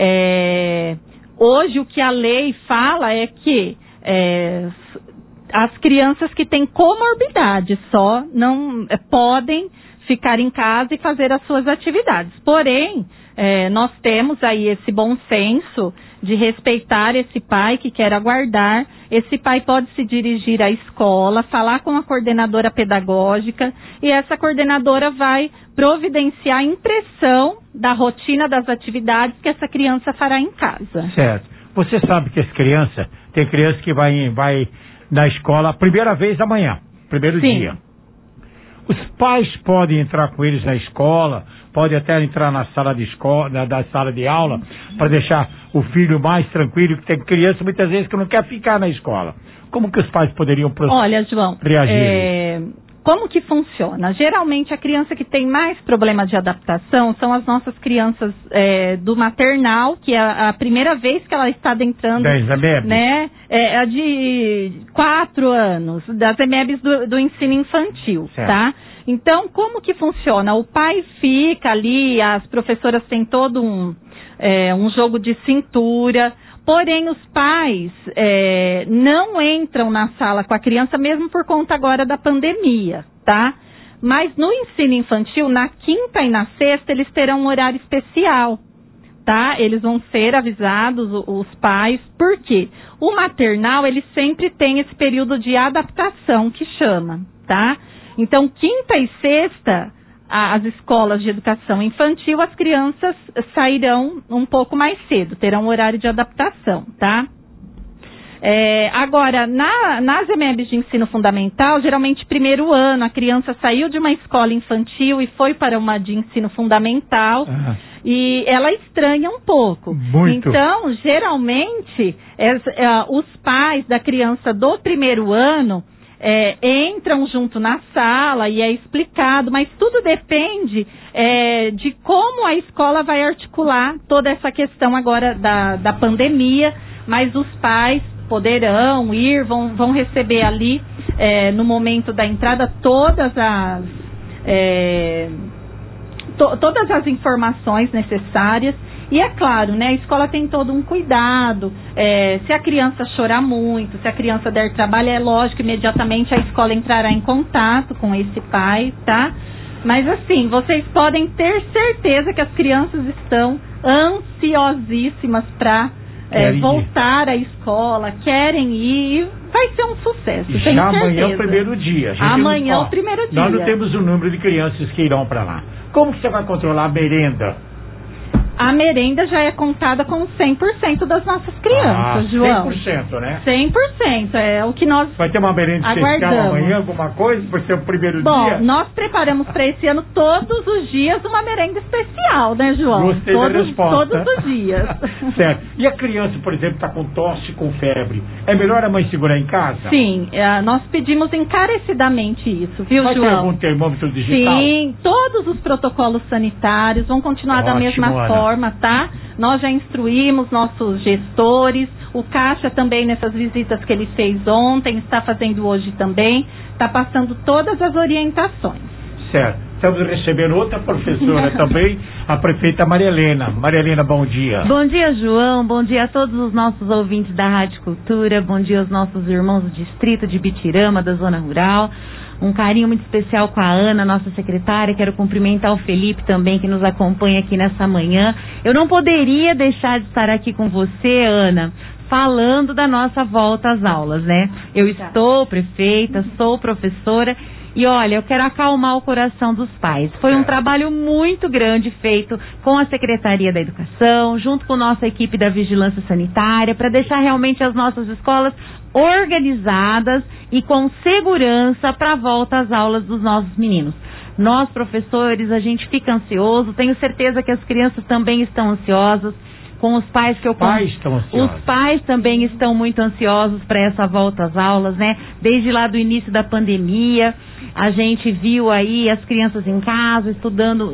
hoje o que a lei fala é que as crianças que têm comorbidade só não podem ficar em casa e fazer as suas atividades. Porém, nós temos aí esse bom senso de respeitar esse pai que quer aguardar. Esse pai pode se dirigir à escola, falar com a coordenadora pedagógica e essa coordenadora vai providenciar a impressão da rotina das atividades que essa criança fará em casa. Certo. Você sabe que tem criança que vai na escola a primeira vez amanhã, primeiro Sim. dia. Os pais podem entrar com eles na escola, podem até entrar na sala de escola, da sala de aula, para deixar o filho mais tranquilo, que tem criança muitas vezes que não quer ficar na escola. Como que os pais poderiam Olha, João, reagir? Como que funciona? Geralmente a criança que tem mais problema de adaptação são as nossas crianças do maternal, que é a primeira vez que ela está adentrando, né? A de 4 anos, das EMEBs do ensino infantil, certo. Tá? Então, como que funciona? O pai fica ali, as professoras têm todo um jogo de cintura, porém os pais não entram na sala com a criança, mesmo por conta agora da pandemia, tá? Mas no ensino infantil, na quinta e na sexta, eles terão um horário especial, tá? Eles vão ser avisados, os pais, por quê? O maternal, ele sempre tem esse período de adaptação, que chama, tá? Então, quinta e sexta, as escolas de educação infantil, as crianças sairão um pouco mais cedo, terão horário de adaptação, tá? Agora, nas EMEBs de ensino fundamental, geralmente primeiro ano, a criança saiu de uma escola infantil e foi para uma de ensino fundamental e ela estranha um pouco. Muito. Então, geralmente, os pais da criança do primeiro ano entram junto na sala e é explicado, mas tudo depende de como a escola vai articular toda essa questão agora da pandemia, mas os pais poderão ir, vão receber ali no momento da entrada todas as informações necessárias. E é claro, né, a escola tem todo um cuidado, se a criança chorar muito, se a criança der trabalho, é lógico, imediatamente a escola entrará em contato com esse pai, tá? Mas assim, vocês podem ter certeza que as crianças estão ansiosíssimas para voltar à escola, querem ir, vai ser um sucesso, tenho certeza. Amanhã é o primeiro dia. Amanhã é o primeiro dia. Nós não temos o número de crianças que irão para lá. Como que você vai controlar a merenda? A merenda já é contada com 100% das nossas crianças, João. 100%, né? 100%, é o que nós vai ter uma merenda especial amanhã, alguma coisa, por ser o primeiro dia? Bom, nós preparamos para esse ano todos os dias uma merenda especial, né, João? Gostei da resposta. Todos os dias. Certo. E a criança, por exemplo, está com tosse, com febre, é melhor a mãe segurar em casa? Sim, nós pedimos encarecidamente isso, viu, vai João? Vai ter algum termômetro digital? Sim, todos os protocolos sanitários vão continuar da mesma forma, tá? Nós já instruímos nossos gestores, o Caixa também nessas visitas que ele fez ontem, está fazendo hoje também, está passando todas as orientações. Certo. Estamos recebendo outra professora também, a prefeita Maria Helena. Maria Helena, bom dia. Bom dia, João. Bom dia a todos os nossos ouvintes da Rádio Cultura. Bom dia aos nossos irmãos do distrito de Bitirama, da Zona Rural. Um carinho muito especial com a Ana, nossa secretária. Quero cumprimentar o Felipe também, que nos acompanha aqui nessa manhã. Eu não poderia deixar de estar aqui com você, Ana, falando da nossa volta às aulas, né? Eu estou prefeita, sou professora. E olha, eu quero acalmar o coração dos pais. Foi um trabalho muito grande feito com a Secretaria da Educação, junto com nossa equipe da Vigilância Sanitária, para deixar realmente as nossas escolas organizadas e com segurança para a volta às aulas dos nossos meninos. Nós, professores, a gente fica ansioso, tenho certeza que as crianças também estão ansiosas. Com os pais que eu Os pais também estão muito ansiosos para essa volta às aulas, né? Desde lá do início da pandemia, a gente viu aí as crianças em casa, estudando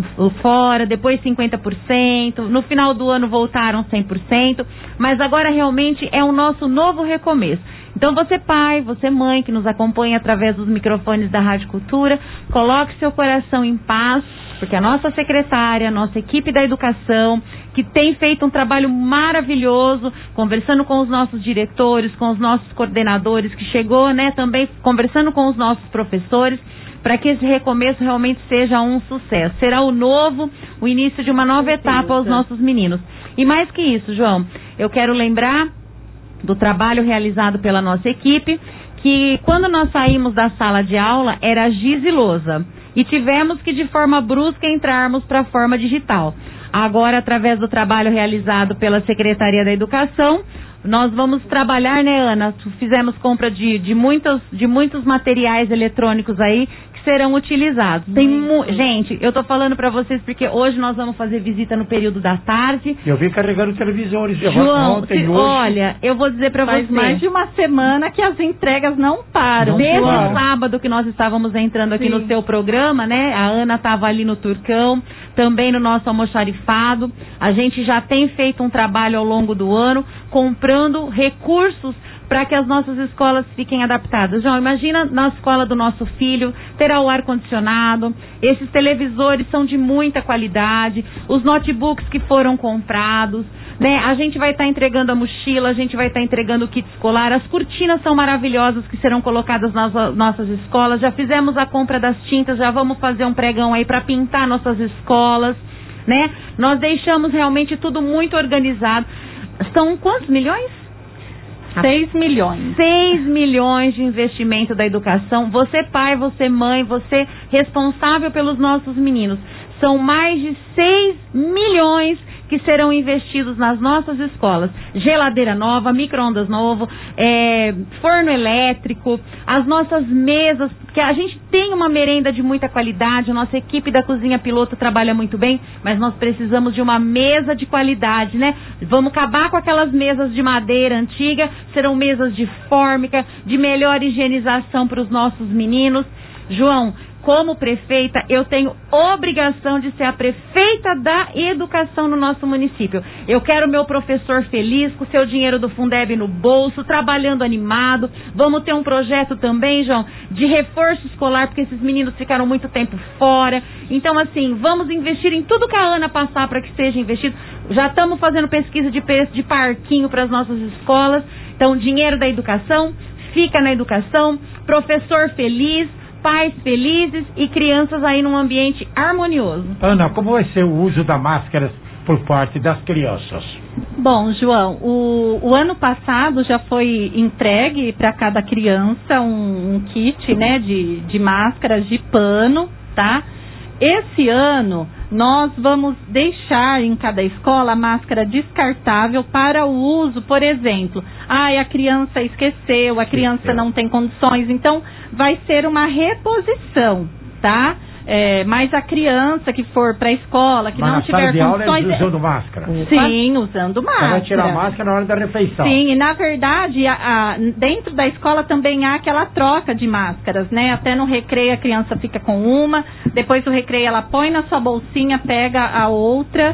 fora, depois 50%, no final do ano voltaram 100%, mas agora realmente é o nosso novo recomeço. Então você pai, você mãe que nos acompanha através dos microfones da Rádio Cultura, coloque seu coração em paz, porque a nossa secretária, a nossa equipe da educação, que tem feito um trabalho maravilhoso, conversando com os nossos diretores, com os nossos coordenadores, que chegou, né, também conversando com os nossos professores, para que esse recomeço realmente seja um sucesso. Será o início de uma nova etapa aos nossos meninos. E mais que isso, João, eu quero lembrar do trabalho realizado pela nossa equipe, que quando nós saímos da sala de aula era giz e lousa, e tivemos que de forma brusca entrarmos para a forma digital. Agora, através do trabalho realizado pela Secretaria da Educação, nós vamos trabalhar, né, Ana? Fizemos compra de muitos materiais eletrônicos aí que serão utilizados. Gente, eu tô falando para vocês porque hoje nós vamos fazer visita no período da tarde. Eu vim carregando televisores. João, ontem, olha, eu vou dizer para você. Faz mais de uma semana que as entregas não param. Desde o sábado que nós estávamos entrando aqui no seu programa, né? A Ana estava ali no Turcão, também no nosso almoxarifado. A gente já tem feito um trabalho ao longo do ano, comprando recursos para que as nossas escolas fiquem adaptadas. João, imagina na escola do nosso filho, terá o ar-condicionado, esses televisores são de muita qualidade, os notebooks que foram comprados, né? A gente vai estar entregando a mochila, a gente vai estar entregando o kit escolar, as cortinas são maravilhosas que serão colocadas nas nossas escolas, já fizemos a compra das tintas, já vamos fazer um pregão aí para pintar nossas escolas, né? Nós deixamos realmente tudo muito organizado. São quantos milhões? 6 milhões. 6 milhões de investimento da educação. Você pai, você mãe, você responsável pelos nossos meninos. São mais de 6 milhões que serão investidos nas nossas escolas. Geladeira nova, micro-ondas novo, forno elétrico, as nossas mesas, que a gente tem uma merenda de muita qualidade, a nossa equipe da Cozinha Piloto trabalha muito bem, mas nós precisamos de uma mesa de qualidade, né? Vamos acabar com aquelas mesas de madeira antiga, serão mesas de fórmica, de melhor higienização para os nossos meninos. João, como prefeita, eu tenho obrigação de ser a prefeita da educação no nosso município. Eu quero meu professor feliz, com o seu dinheiro do Fundeb no bolso, trabalhando animado. Vamos ter um projeto também, João, de reforço escolar, porque esses meninos ficaram muito tempo fora. Então, assim, vamos investir em tudo que a Ana passar para que seja investido. Já estamos fazendo pesquisa de preço de parquinho para as nossas escolas. Então, dinheiro da educação, fica na educação, professor feliz, pais felizes e crianças aí num ambiente harmonioso. Ana, como vai ser o uso da máscara por parte das crianças? Bom, João, o ano passado já foi entregue para cada criança um kit, né, de máscaras de pano, tá? Esse ano nós vamos deixar em cada escola a máscara descartável para o uso, por exemplo, a criança esqueceu, a criança não tem condições, então vai ser uma reposição, tá? Mas a criança que for para a escola, que não tiver condições... Mas usando máscara? Sim, usando máscara. Vai tirar a máscara na hora da refeição. Sim, e na verdade, dentro da escola também há aquela troca de máscaras, né? Até no recreio a criança fica com uma, depois do recreio ela põe na sua bolsinha, pega a outra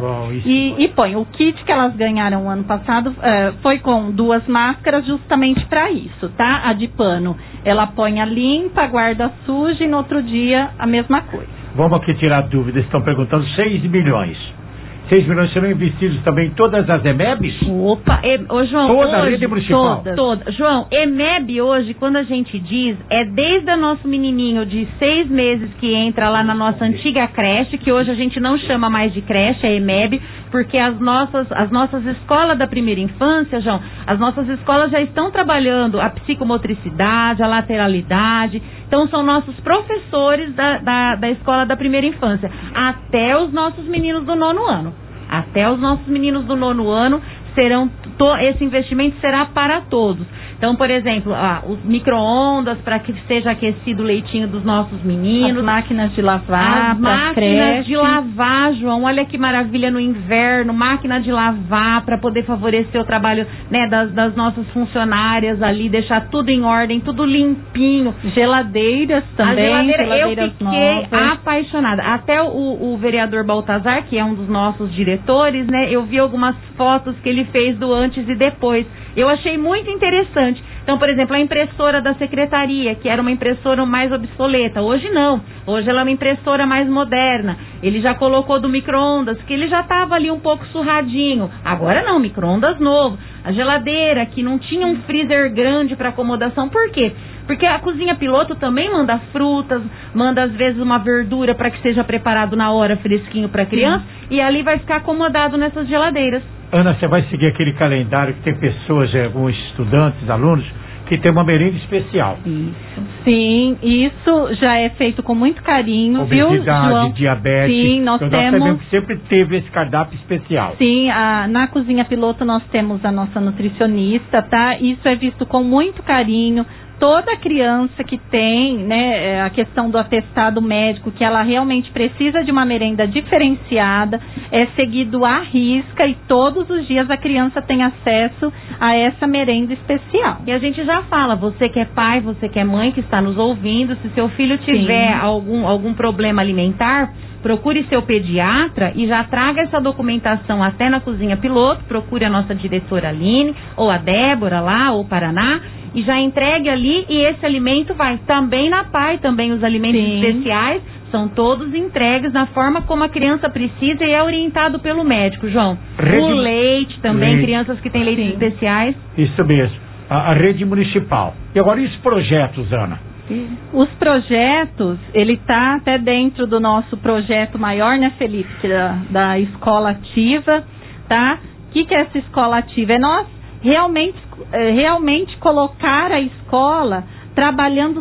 e põe. O kit que elas ganharam o ano passado foi com 2 máscaras justamente para isso, tá? A de pano, ela põe a limpa, guarda suja e no outro dia a mesma coisa. Vamos aqui tirar dúvidas, estão perguntando 6 milhões. 6 milhões serão investidos também em todas as EMEBs? Opa, João, toda a rede municipal? Toda. João, EMEB hoje, quando a gente diz, é desde o nosso menininho de 6 meses que entra lá na nossa antiga creche, que hoje a gente não chama mais de creche, é EMEB, porque as nossas escolas da primeira infância, João, as nossas escolas já estão trabalhando a psicomotricidade, a lateralidade, então são nossos professores da escola da primeira infância, até os nossos meninos do 9º ano. Até os nossos meninos do 9º ano esse investimento será para todos. Então, por exemplo, os micro-ondas para que seja aquecido o leitinho dos nossos meninos. As máquinas de lavar, as máquinas de lavar, João, olha que maravilha no inverno, máquina de lavar para poder favorecer o trabalho, né, das nossas funcionárias ali, deixar tudo em ordem, tudo limpinho. Geladeiras também, geladeiras eu fiquei apaixonada. Até o vereador Baltazar, que é um dos nossos diretores, né, eu vi algumas fotos que ele fez do antes e depois. Eu achei muito interessante. Então, por exemplo, a impressora da secretaria, que era uma impressora mais obsoleta, hoje não. Hoje ela é uma impressora mais moderna. Ele já colocou do micro-ondas, que ele já estava ali um pouco surradinho. Agora não, micro-ondas novo. A geladeira, que não tinha um freezer grande para acomodação. Por quê? Porque a Cozinha Piloto também manda frutas, manda às vezes uma verdura para que seja preparado na hora, fresquinho para a criança, e ali vai ficar acomodado nessas geladeiras. Ana, você vai seguir aquele calendário que tem pessoas, alguns estudantes, alunos, que tem uma merenda especial. Isso. Sim, isso já é feito com muito carinho, obesidade, viu, João? Diabetes. Sim, nós temos que sempre teve esse cardápio especial. Sim, na Cozinha Piloto nós temos a nossa nutricionista, tá? Isso é visto com muito carinho. Toda criança que tem, né, a questão do atestado médico, que ela realmente precisa de uma merenda diferenciada, é seguido à risca e todos os dias a criança tem acesso a essa merenda especial. E a gente já fala, você que é pai, você que é mãe, que está nos ouvindo, se seu filho tiver algum problema alimentar, procure seu pediatra e já traga essa documentação até na Cozinha Piloto, procure a nossa diretora Aline, ou a Débora lá, ou Paraná, e já entregue ali, e esse alimento vai também na PAI, também os alimentos especiais, são todos entregues na forma como a criança precisa e é orientado pelo médico, João. O leite também, crianças que têm leites especiais. Isso mesmo, a rede municipal. E agora, e os projetos, Ana? Os projetos, ele está até dentro do nosso projeto maior, né, Felipe, da escola ativa, tá? O que é essa escola ativa? É nós realmente colocar a escola trabalhando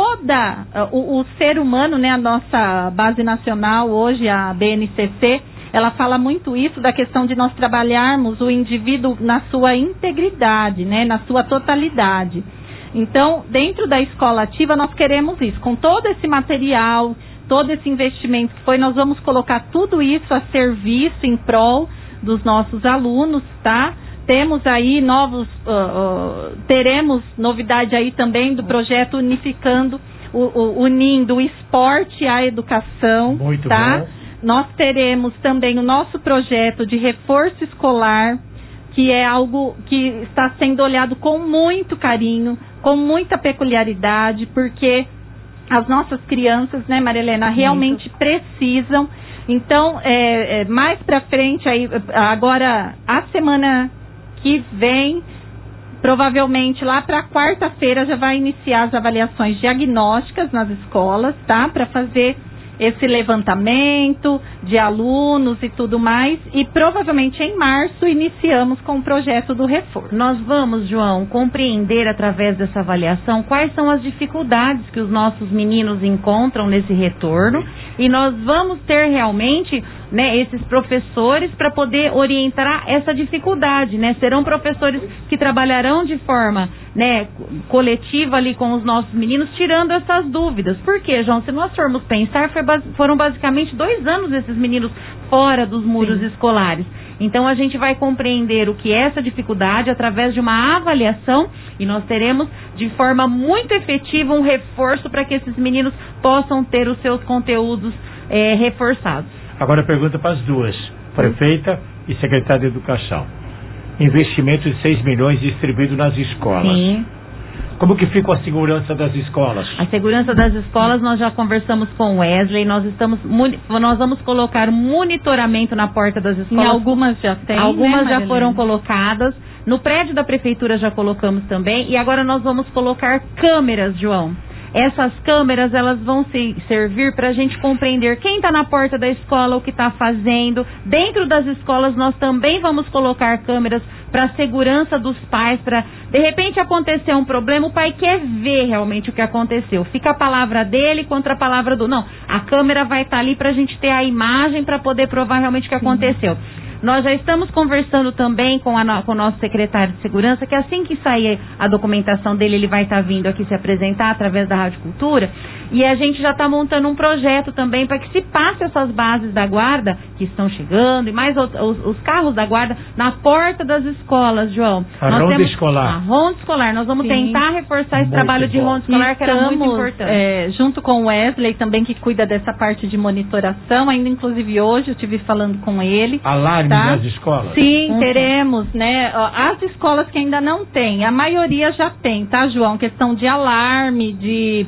o ser humano, né? A nossa base nacional hoje, a BNCC, ela fala muito isso da questão de nós trabalharmos o indivíduo na sua integridade, né? Na sua totalidade. Então, dentro da escola ativa, nós queremos isso, com todo esse material, todo esse investimento que foi, nós vamos colocar tudo isso a serviço em prol dos nossos alunos, tá? Temos aí teremos novidade aí também do projeto unificando, unindo o esporte à educação, muito tá? Bom. Nós teremos também o nosso projeto de reforço escolar, que é algo que está sendo olhado com muito carinho, com muita peculiaridade, porque as nossas crianças, né, Maria Helena, realmente precisam. Então, mais pra frente, aí, agora, a semana que vem, provavelmente lá para quarta-feira já vai iniciar as avaliações diagnósticas nas escolas, tá? Para fazer esse levantamento de alunos e tudo mais, e provavelmente em março iniciamos com o projeto do reforço. Nós vamos, João, compreender através dessa avaliação quais são as dificuldades que os nossos meninos encontram nesse retorno, e nós vamos ter realmente, né, esses professores para poder orientar essa dificuldade, né? Serão professores que trabalharão de forma, né, coletiva ali com os nossos meninos, tirando essas dúvidas. Por quê, João? Se nós formos pensar, foram basicamente 2 anos esses meninos fora dos muros escolares. Então a gente vai compreender o que é essa dificuldade através de uma avaliação, e nós teremos de forma muito efetiva um reforço para que esses meninos possam ter os seus conteúdos reforçados. Agora pergunta para as duas, prefeita e secretária de Educação. Investimento de 6 milhões distribuído nas escolas. Sim. Como que fica a segurança das escolas? A segurança das escolas, nós já conversamos com o Wesley, nós vamos colocar monitoramento na porta das escolas. Em algumas já tem, algumas né, já foram colocadas. No prédio da prefeitura já colocamos também, e agora nós vamos colocar câmeras, João. Essas câmeras, elas vão servir para a gente compreender quem está na porta da escola, o que está fazendo. Dentro das escolas, nós também vamos colocar câmeras para a segurança dos pais, para, de repente, acontecer um problema, o pai quer ver realmente o que aconteceu. Fica a palavra dele contra a palavra do... Não, a câmera vai estar ali para a gente ter a imagem para poder provar realmente o que aconteceu. Nós já estamos conversando também com o nosso secretário de Segurança, que assim que sair a documentação dele, ele vai estar vindo aqui se apresentar através da Rádio Cultura, e a gente já está montando um projeto também para que se passe essas bases da guarda que estão chegando, e mais os carros da guarda na porta das escolas, João. A ronda escolar. A ronda escolar. Nós vamos tentar reforçar esse trabalho de ronda escolar, que era muito importante. Junto com o Wesley também, que cuida dessa parte de monitoração, ainda inclusive hoje eu estive falando com ele. Alarme das escolas? Sim, teremos, né? As escolas que ainda não têm, a maioria já tem, tá, João? Questão de alarme, de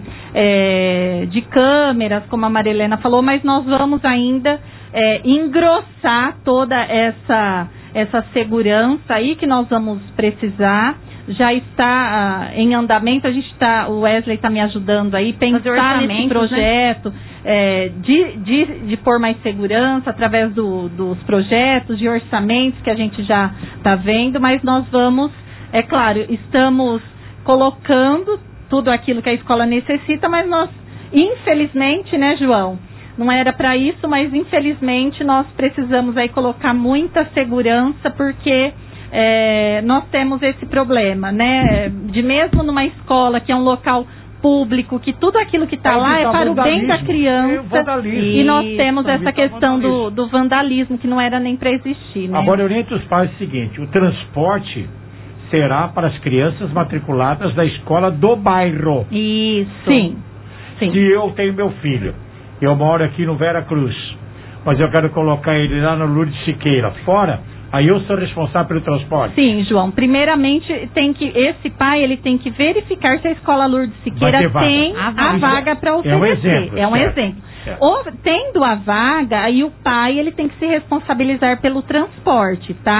câmeras, como a Maria Helena falou, mas nós vamos ainda engrossar toda essa segurança aí que nós vamos precisar. Já está em andamento, o Wesley está me ajudando aí, pensar nesse projeto, né? De pôr mais segurança através dos projetos, de orçamentos que a gente já está vendo, mas nós vamos, é claro, estamos colocando tudo aquilo que a escola necessita, mas nós, infelizmente, né, João? Não era para isso, mas infelizmente nós precisamos aí colocar muita segurança, porque nós temos esse problema, né? De mesmo numa escola que é um local público, que tudo aquilo que está lá é para o bem da criança, e nós temos essa questão do vandalismo, que não era nem para existir, né? Agora, eu oriento os pais o seguinte: o transporte será para as crianças matriculadas da escola do bairro. Isso. Sim. Se eu tenho meu filho, eu moro aqui no Vera Cruz, mas eu quero colocar ele lá no Lourdes Siqueira, fora, aí eu sou responsável pelo transporte. Sim, João. Primeiramente, esse pai, ele tem que verificar se a escola Lourdes Siqueira tem a vaga para oferecer. É um exemplo. É um exemplo. Tendo a vaga, aí o pai, ele tem que se responsabilizar pelo transporte, tá?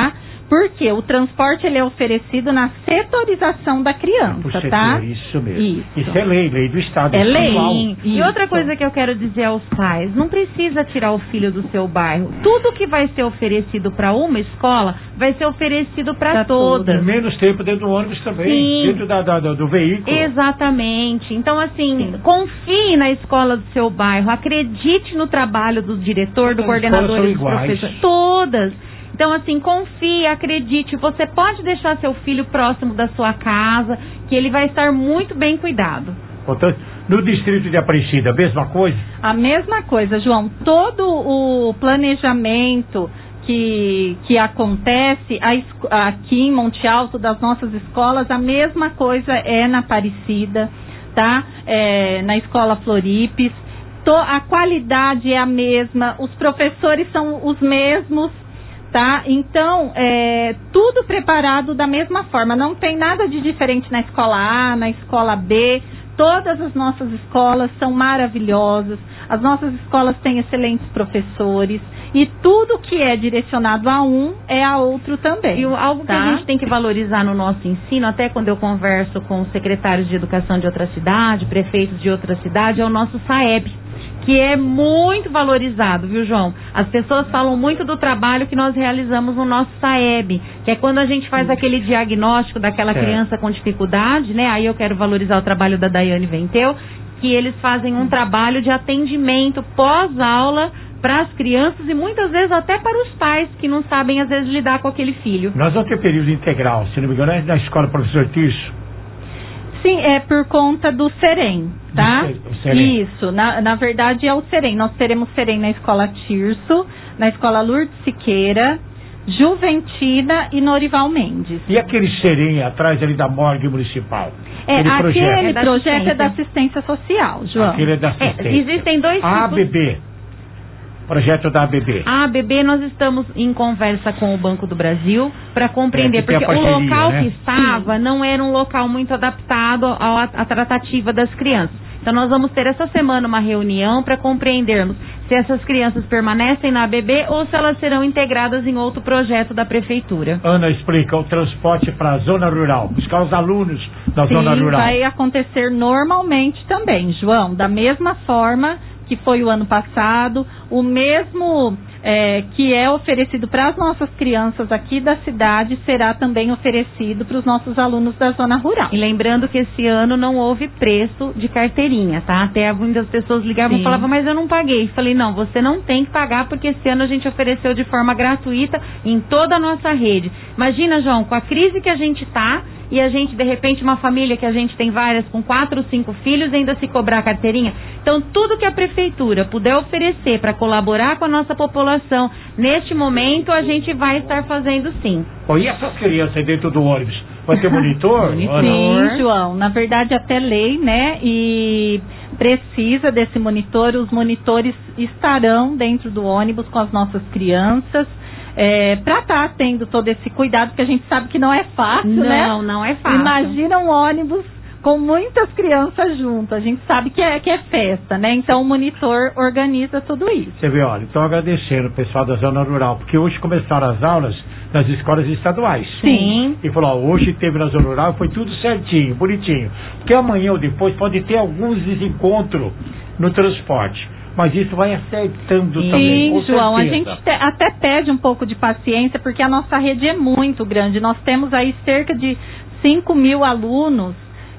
Porque o transporte ele é oferecido na setorização da criança, Por setor, tá? isso mesmo. Isso é lei do Estado. É lei. E outra coisa que eu quero dizer aos pais, não precisa tirar o filho do seu bairro. Tudo que vai ser oferecido para uma escola, vai ser oferecido para todas. Menos tempo dentro do ônibus também, Sim. dentro do veículo. Exatamente. Então, assim, confie na escola do seu bairro, acredite no trabalho do diretor, do coordenador e dos professores. Todas. Então, assim, confie, acredite. Você pode deixar seu filho próximo da sua casa, que ele vai estar muito bem cuidado. Portanto, no distrito de Aparecida, a mesma coisa? A mesma coisa, João. Todo o planejamento que acontece aqui em Monte Alto, das nossas escolas, a mesma coisa é na Aparecida, tá? Na Escola Floripes. A qualidade é a mesma, os professores são os mesmos, tá? Então, tudo preparado da mesma forma. Não tem nada de diferente na escola A, na escola B. Todas as nossas escolas são maravilhosas. As nossas escolas têm excelentes professores. E tudo que é direcionado a um é a outro também. E algo que a gente tem que valorizar no nosso ensino, até quando eu converso com secretários de educação de outra cidade, prefeitos de outra cidade, é o nosso SAEB, que é muito valorizado, viu, João? As pessoas falam muito do trabalho que nós realizamos no nosso SAEB, que é quando a gente faz aquele diagnóstico daquela criança com dificuldade, né? Aí eu quero valorizar o trabalho da Daiane Venteu, que eles fazem um trabalho de atendimento pós-aula para as crianças e muitas vezes até para os pais que não sabem, às vezes, lidar com aquele filho. Nós vamos ter período integral, se não me engano, é na escola Professor Tirso. Sim, é por conta do Serem, tá? Serem. Isso, na verdade é o Serem. Nós teremos Serem na escola Tirso, na escola Lourdes Siqueira, Juventina e Norival Mendes. E aquele Serem atrás ali da morgue municipal? Aquele projeto é da assistência social, João. Aquele é da assistência. Existem dois tipos. ABB. Projeto da ABB. A ABB, nós estamos em conversa com o Banco do Brasil para compreender, porque o local que estava não era um local muito adaptado à tratativa das crianças. Então nós vamos ter essa semana uma reunião para compreendermos se essas crianças permanecem na ABB ou se elas serão integradas em outro projeto da prefeitura. Ana, explica o transporte para a zona rural, buscar os alunos da zona rural. Vai acontecer normalmente também, João, da mesma forma que foi o ano passado, o mesmo que é oferecido para as nossas crianças aqui da cidade, será também oferecido para os nossos alunos da zona rural. E lembrando que esse ano não houve preço de carteirinha, tá? Até muitas pessoas ligavam e falavam, mas eu não paguei. Falei, não, você não tem que pagar, porque esse ano a gente ofereceu de forma gratuita em toda a nossa rede. Imagina, João, com a crise que a gente está, e a gente, de repente, uma família que a gente tem várias, com 4 ou 5 filhos, ainda se cobrar carteirinha. Então, tudo que a prefeitura puder oferecer para colaborar com a nossa população, neste momento, a gente vai estar fazendo sim. E essas crianças aí dentro do ônibus? Vai ter monitor? Sim, João. Na verdade, até lei, né? E precisa desse monitor. Os monitores estarão dentro do ônibus com as nossas crianças. Para estar tendo todo esse cuidado, porque a gente sabe que não é fácil, né? Não é fácil. Imagina um ônibus com muitas crianças juntas. A gente sabe que é festa, né? Então o monitor organiza tudo isso. Você vê, olha, estou agradecendo o pessoal da zona rural, porque hoje começaram as aulas nas escolas estaduais. Sim. E falou, hoje teve na zona rural, foi tudo certinho, bonitinho. Porque amanhã ou depois pode ter alguns desencontros no transporte. Mas isso vai acertando também, com João, certeza. a gente até pede um pouco de paciência, porque a nossa rede é muito grande. Nós temos aí cerca de 5.000 alunos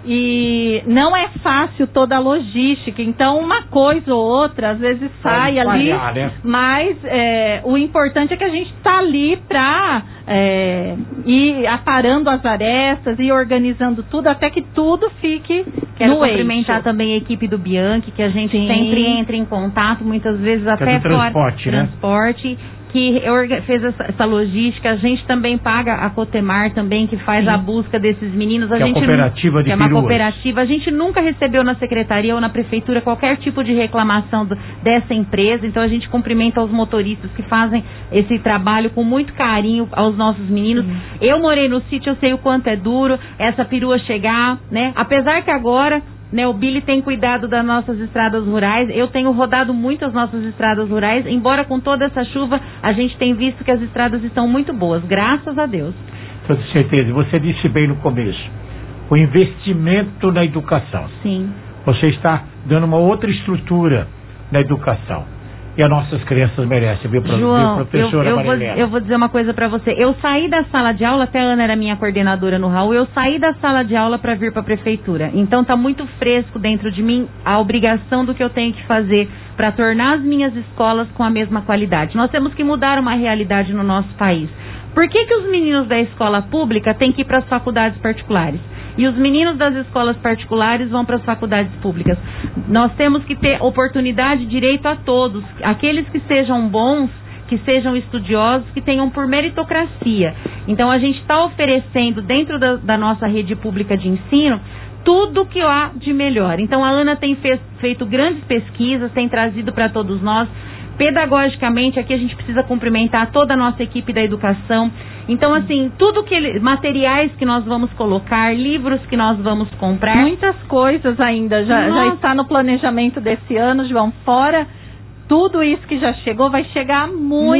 e não é fácil toda a logística. Então, uma coisa ou outra, às vezes sai ali, né? Mas o importante é que a gente está ali para ir aparando as arestas e organizando tudo até que tudo fique Quero no cumprimentar eixo. também a equipe do Bianchi, que a gente sempre entra em contato, muitas vezes até fora transporte, que fez essa logística. A gente também paga a Cotemar também, que faz a busca desses meninos. Que é a cooperativa de que é uma peruas. cooperativa. A gente nunca recebeu na secretaria ou na prefeitura qualquer tipo de reclamação dessa empresa. Então a gente cumprimenta os motoristas que fazem esse trabalho com muito carinho aos nossos meninos. Eu morei no sítio, eu sei o quanto é duro essa perua chegar, né? Apesar que agora né, o Billy tem cuidado das nossas estradas rurais, eu tenho rodado muito as nossas estradas rurais, embora com toda essa chuva, a gente tem visto que as estradas estão muito boas, graças a Deus. Com certeza, você disse bem no começo, o investimento na educação. Sim. Você está dando uma outra estrutura na educação. E as nossas crianças merecem, viu, João, professora Marilena? Eu vou dizer uma coisa pra você. Eu saí da sala de aula, até a Ana era minha coordenadora no Raul, eu saí da sala de aula para vir para a prefeitura. Então tá muito fresco dentro de mim a obrigação do que eu tenho que fazer para tornar as minhas escolas com a mesma qualidade. Nós temos que mudar uma realidade no nosso país. Por que os meninos da escola pública têm que ir para as faculdades particulares? E os meninos das escolas particulares vão para as faculdades públicas. Nós temos que ter oportunidade e direito a todos. Aqueles que sejam bons, que sejam estudiosos, que tenham por meritocracia. Então a gente está oferecendo dentro da nossa rede pública de ensino tudo que há de melhor. Então a Ana tem feito grandes pesquisas, tem trazido para todos nós. Pedagogicamente, aqui a gente precisa cumprimentar toda a nossa equipe da educação. Então, assim, materiais que nós vamos colocar, livros que nós vamos comprar. Muitas coisas ainda, já está no planejamento desse ano, João, fora tudo isso que já chegou, vai chegar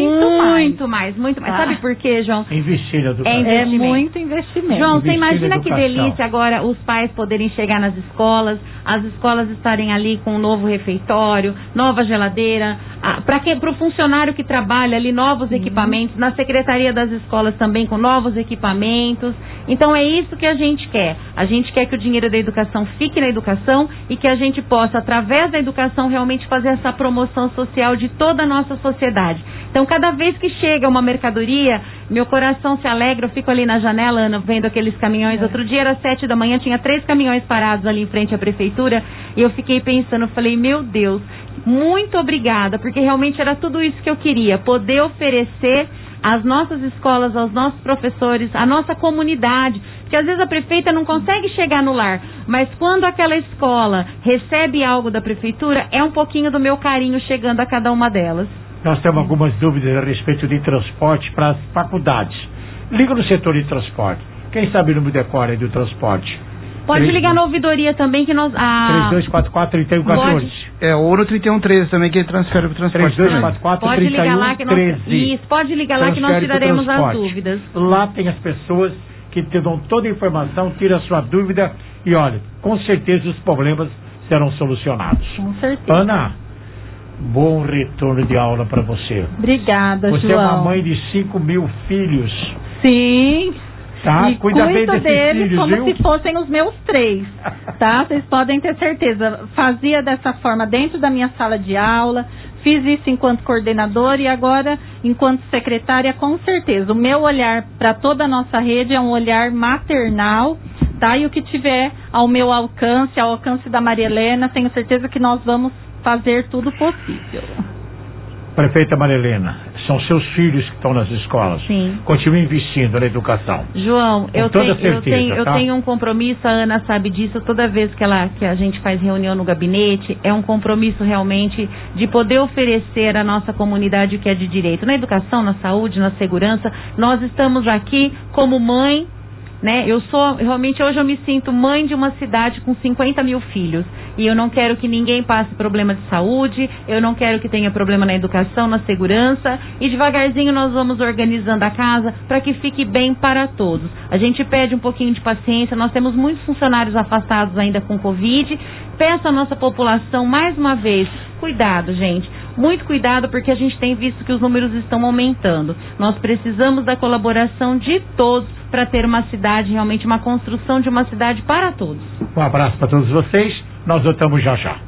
muito mais. Sabe por quê, João? Investir na educação. É muito investimento. João, você imagina que delícia agora os pais poderem chegar nas escolas, as escolas estarem ali com um novo refeitório, nova geladeira, para o funcionário que trabalha ali, novos equipamentos, na secretaria das escolas também com novos equipamentos. Então é isso que a gente quer. A gente quer que o dinheiro da educação fique na educação e que a gente possa, através da educação, realmente fazer essa promoção social de toda a nossa sociedade. Então, cada vez que chega uma mercadoria, meu coração se alegra, eu fico ali na janela, Ana, vendo aqueles caminhões. Outro dia era 7 da manhã, tinha 3 caminhões parados ali em frente à prefeitura, e eu fiquei pensando, falei, meu Deus, muito obrigada, porque realmente era tudo isso que eu queria, poder oferecer às nossas escolas, aos nossos professores, à nossa comunidade, porque às vezes a prefeita não consegue chegar no lar, mas quando aquela escola recebe algo da prefeitura, é um pouquinho do meu carinho chegando a cada uma delas. Nós temos algumas dúvidas a respeito de transporte para as faculdades. Liga no setor de transporte. Quem sabe o número de decora do transporte? Pode ligar na ouvidoria também, que nós... 3244-3114. Ou no 3113 também, que transfere para o transporte. 3244-3113. Pode ligar lá que pode ligar lá que nós tiraremos as dúvidas. Lá tem as pessoas que te dão toda a informação, tira a sua dúvida e olha, com certeza os problemas serão solucionados. Com certeza. Ana, bom retorno de aula para você. Obrigada, João. Você é uma mãe de 5 mil filhos. Sim. Tá? E cuido deles filhos, como viu? se fossem os meus 3, tá? Vocês podem ter certeza. Fazia dessa forma dentro da minha sala de aula, fiz isso enquanto coordenadora e agora enquanto secretária, com certeza. O meu olhar para toda a nossa rede é um olhar maternal, tá? E o que tiver ao meu alcance, ao alcance da Maria Helena, tenho certeza que nós vamos fazer tudo possível. Prefeita Maria Helena, são seus filhos que estão nas escolas. Sim. Continue investindo na educação. João, eu tá? tenho um compromisso, a Ana sabe disso, toda vez que a gente faz reunião no gabinete, é um compromisso realmente de poder oferecer à nossa comunidade o que é de direito. Na educação, na saúde, na segurança, nós estamos aqui como mãe, né? Realmente hoje eu me sinto mãe de uma cidade com 50 mil filhos. E eu não quero que ninguém passe problema de saúde, eu não quero que tenha problema na educação, na segurança. E devagarzinho nós vamos organizando a casa para que fique bem para todos. A gente pede um pouquinho de paciência, nós temos muitos funcionários afastados ainda com Covid. Peço à nossa população, mais uma vez, cuidado, gente. Muito cuidado, porque a gente tem visto que os números estão aumentando. Nós precisamos da colaboração de todos para ter uma cidade, realmente uma construção de uma cidade para todos. Um abraço para todos vocês. Nós voltamos já já.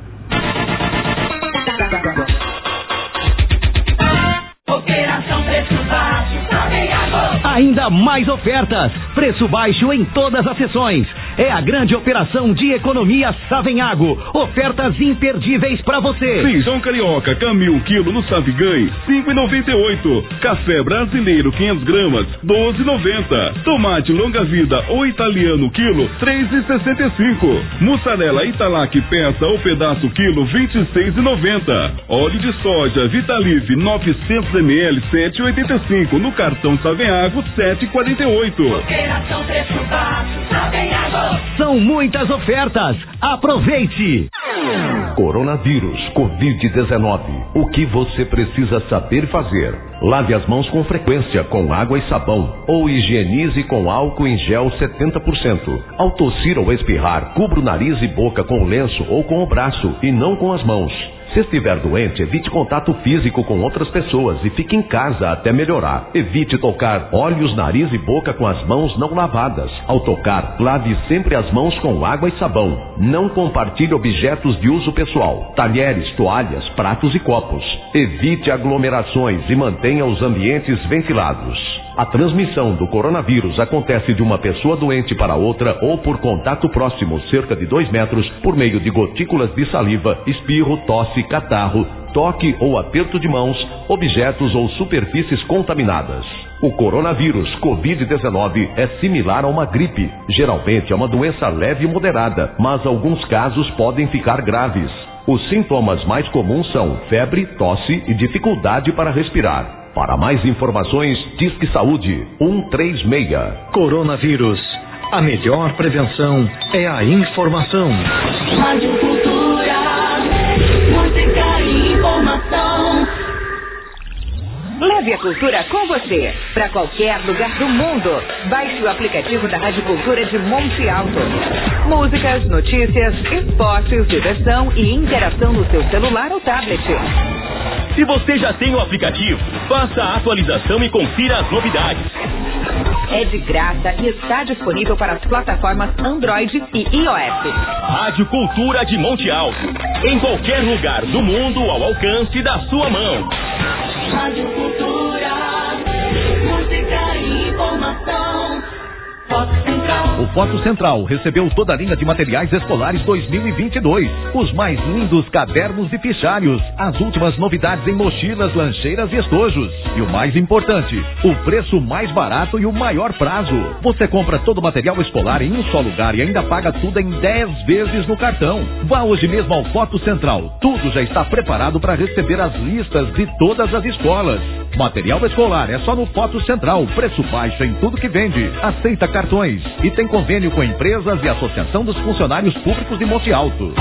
Operação Preço Baixo, Saveago. Ainda mais ofertas. Preço baixo em todas as sessões. É a grande operação de economia Savenhago. Ofertas imperdíveis para você. Feijão carioca, camil, quilo no Saviganho, 5,98. Café brasileiro, 500 gramas, 12,90. Tomate longa vida ou italiano, quilo, 3,65. Mussarela Italac, peça ou pedaço, quilo, 26,90. Óleo de soja Vitalive, 900 ml, 7,85. No cartão Savenhago, 7,48. Operação Preço Baixo, São muitas ofertas. Aproveite! Coronavírus, Covid-19. O que você precisa saber fazer? Lave as mãos com frequência com água e sabão ou higienize com álcool em gel 70%. Ao tossir ou espirrar, cubra o nariz e boca com o lenço ou com o braço e não com as mãos. Se estiver doente, evite contato físico com outras pessoas e fique em casa até melhorar. Evite tocar olhos, nariz e boca com as mãos não lavadas. Ao tocar, lave sempre as mãos com água e sabão. Não compartilhe objetos de uso pessoal, talheres, toalhas, pratos e copos. Evite aglomerações e mantenha os ambientes ventilados. A transmissão do coronavírus acontece de uma pessoa doente para outra ou por contato próximo, cerca de 2 metros, por meio de gotículas de saliva, espirro, tosse, catarro, toque ou aperto de mãos, objetos ou superfícies contaminadas. O coronavírus Covid-19 é similar a uma gripe. Geralmente é uma doença leve e moderada, mas alguns casos podem ficar graves. Os sintomas mais comuns são febre, tosse e dificuldade para respirar. Para mais informações, Disque Saúde 136. Coronavírus. A melhor prevenção é a informação. Rádio Cultura, música e informação. Leve a cultura com você, para qualquer lugar do mundo. Baixe o aplicativo da Rádio Cultura de Monte Alto. Músicas, notícias, esportes, diversão e interação no seu celular ou tablet. Se você já tem o aplicativo, faça a atualização e confira as novidades. É de graça e está disponível para as plataformas Android e iOS. Rádio Cultura de Monte Alto. Em qualquer lugar do mundo ao alcance da sua mão. Rádio Cultura, música e informação. Foto Central. O Foto Central recebeu toda a linha de materiais escolares 2022. Os mais lindos cadernos e fichários. As últimas novidades em mochilas, lancheiras e estojos. E o mais importante, o preço mais barato e o maior prazo. Você compra todo o material escolar em um só lugar e ainda paga tudo em 10 vezes no cartão. Vá hoje mesmo ao Foto Central. Tudo já está preparado para receber as listas de todas as escolas. Material escolar é só no Foto Central. Preço baixo em tudo que vende. Aceita cartões e tem convênio com empresas e Associação dos Funcionários Públicos de Monte Alto.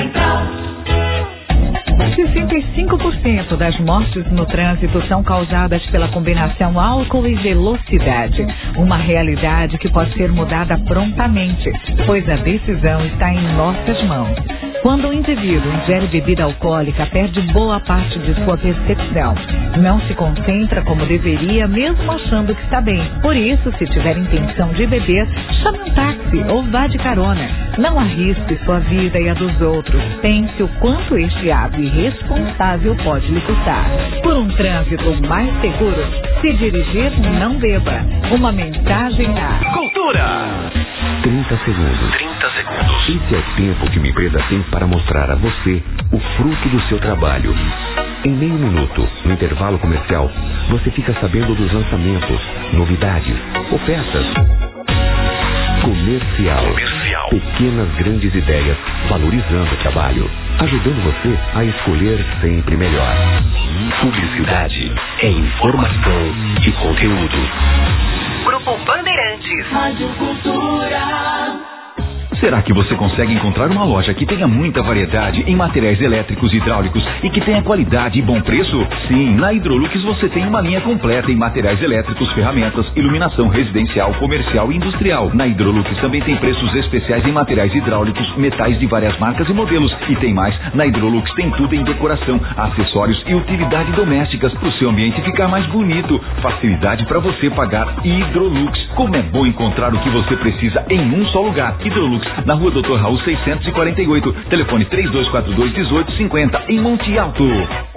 65% das mortes no trânsito são causadas pela combinação álcool e velocidade. Uma realidade que pode ser mudada prontamente, pois a decisão está em nossas mãos. Quando o indivíduo ingere bebida alcoólica, perde boa parte de sua percepção. Não se concentra como deveria, mesmo achando que está bem. Por isso, se tiver intenção de beber, chame um táxi ou vá de carona. Não arrisque sua vida e a dos outros. Pense o quanto este ato irresponsável pode lhe custar. Por um trânsito mais seguro, se dirigir, não beba. Uma mensagem a Cultura. 30 segundos. 30 segundos. Esse é o tempo que uma empresa tem para mostrar a você o fruto do seu trabalho. Em meio minuto, no intervalo comercial, você fica sabendo dos lançamentos, novidades, ofertas. Comercial. Pequenas grandes ideias, valorizando o trabalho, ajudando você a escolher sempre melhor. Publicidade é informação e conteúdo. Grupo Bandeirantes. Rádio Cultura. Será que você consegue encontrar uma loja que tenha muita variedade em materiais elétricos e hidráulicos e que tenha qualidade e bom preço? Sim, na Hidrolux você tem uma linha completa em materiais elétricos, ferramentas, iluminação residencial, comercial e industrial. Na Hidrolux também tem preços especiais em materiais hidráulicos, metais de várias marcas e modelos. E tem mais, na Hidrolux tem tudo em decoração, acessórios e utilidade domésticas para o seu ambiente ficar mais bonito. Facilidade para você pagar. Hidrolux. Como é bom encontrar o que você precisa em um só lugar. Hidrolux, na rua Dr. Raul 648, telefone 3242-1850, em Monte Alto.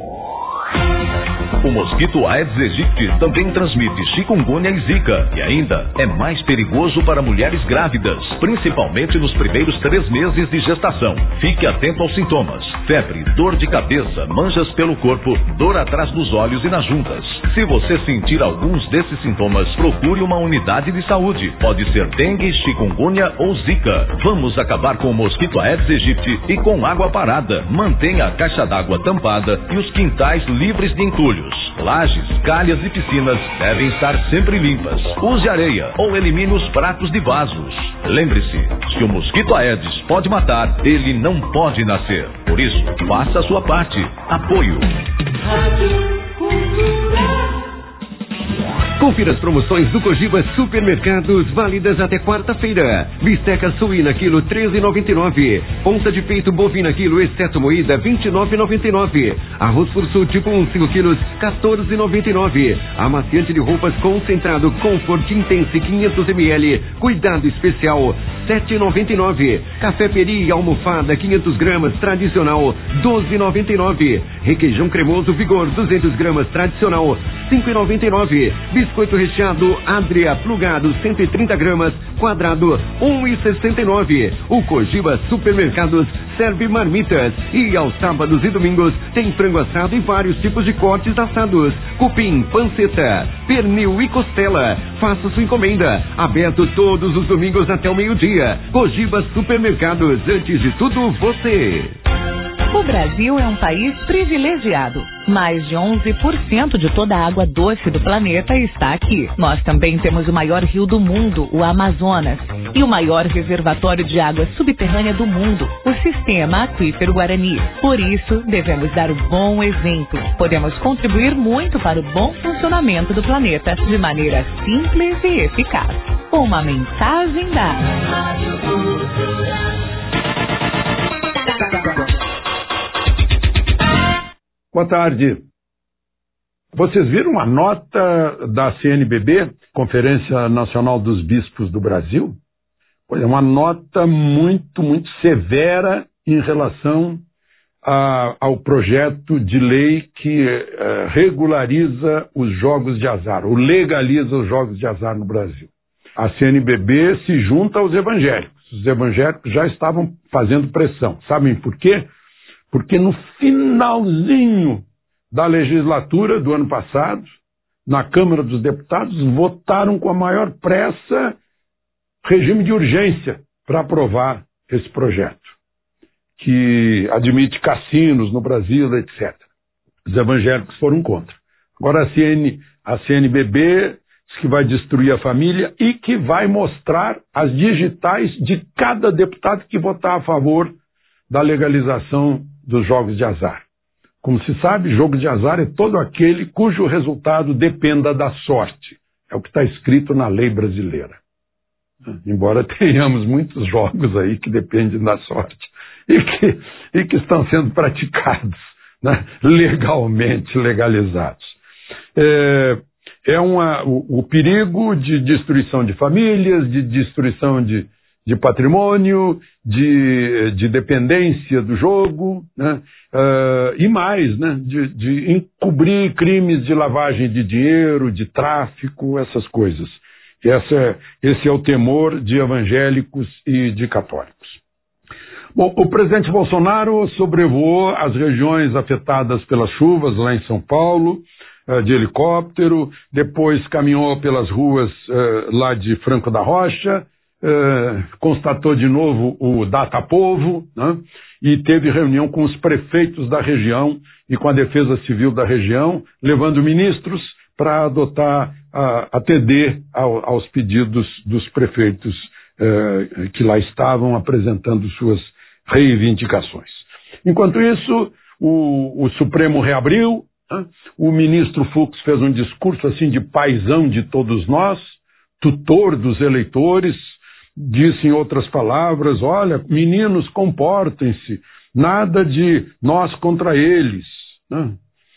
O mosquito Aedes aegypti também transmite chikungunya e zika e ainda é mais perigoso para mulheres grávidas, principalmente nos primeiros 3 meses de gestação. Fique atento aos sintomas. febre, dor de cabeça, manchas pelo corpo, dor atrás dos olhos e nas juntas. Se você sentir alguns desses sintomas, procure uma unidade de saúde. Pode ser dengue, chikungunya ou zika. Vamos acabar com o mosquito Aedes aegypti e com água parada. Mantenha a caixa d'água tampada e os quintais livres de entulhos. Lajes, calhas e piscinas devem estar sempre limpas. Use areia ou elimine os pratos de vasos. Lembre-se, se o mosquito Aedes pode matar, ele não pode nascer. Por isso, faça a sua parte. Apoio. Confira as promoções do Cogiba Supermercados, válidas até quarta-feira. Bisteca suína, quilo 13,99. Onça de peito bovina, quilo, exceto moída, 29,99. Arroz Fursul tipo 1, 5 quilos, 14,99. Amaciante de roupas concentrado Comfort Intense 500 ml, cuidado especial, 7,99. Café Peri almofada 500 gramas tradicional, 12,99. Requeijão cremoso Vigor 200 gramas tradicional, 5,99. Biscoito recheado Adria plugado 130 gramas, quadrado 1,69. O Cogiba Supermercados serve marmitas e aos sábados e domingos tem frango assado e vários tipos de cortes assados, cupim, panceta, pernil e costela. Faça sua encomenda, aberto todos os domingos até o meio-dia. Cogiba Supermercados, antes de tudo, você. O Brasil é um país privilegiado. Mais de 11% de toda a água doce do planeta está aqui. Nós também temos o maior rio do mundo, o Amazonas, e o maior reservatório de água subterrânea do mundo, o Sistema Aquífero Guarani. Por isso, devemos dar o bom exemplo. Podemos contribuir muito para o bom funcionamento do planeta de maneira simples e eficaz. Uma mensagem da Boa tarde. Vocês viram a nota da CNBB, Conferência Nacional dos Bispos do Brasil? Pois é, uma nota muito, muito severa em relação ao projeto de lei que regulariza os jogos de azar, ou legaliza os jogos de azar no Brasil. A CNBB se junta aos evangélicos. Os evangélicos já estavam fazendo pressão. Sabem por quê? Porque no finalzinho da legislatura do ano passado, na Câmara dos Deputados, votaram com a maior pressa regime de urgência para aprovar esse projeto, que admite cassinos no Brasil, etc. Os evangélicos foram contra. Agora a CNBB diz que vai destruir a família e que vai mostrar as digitais de cada deputado que votar a favor da legalização dos jogos de azar. Como se sabe, jogo de azar é todo aquele cujo resultado dependa da sorte. É o que está escrito na lei brasileira. Embora tenhamos muitos jogos aí que dependem da sorte e que estão sendo praticados, né, legalmente legalizados. O perigo de destruição de famílias, de destruição de patrimônio, de dependência do jogo, né? E mais, né? De encobrir crimes de lavagem de dinheiro, de tráfico, essas coisas. Esse é o temor de evangélicos e de católicos. Bom, o presidente Bolsonaro sobrevoou as regiões afetadas pelas chuvas lá em São Paulo, de helicóptero, depois caminhou pelas ruas lá de Franco da Rocha, constatou de novo o Datapovo, né? E teve reunião com os prefeitos da região e com a Defesa Civil da região, levando ministros para atender aos pedidos dos prefeitos que lá estavam apresentando suas reivindicações. Enquanto isso, o Supremo reabriu, né? O ministro Fux fez um discurso assim de paizão de todos nós, tutor dos eleitores, disse em outras palavras, olha, meninos, comportem-se, nada de nós contra eles. Né?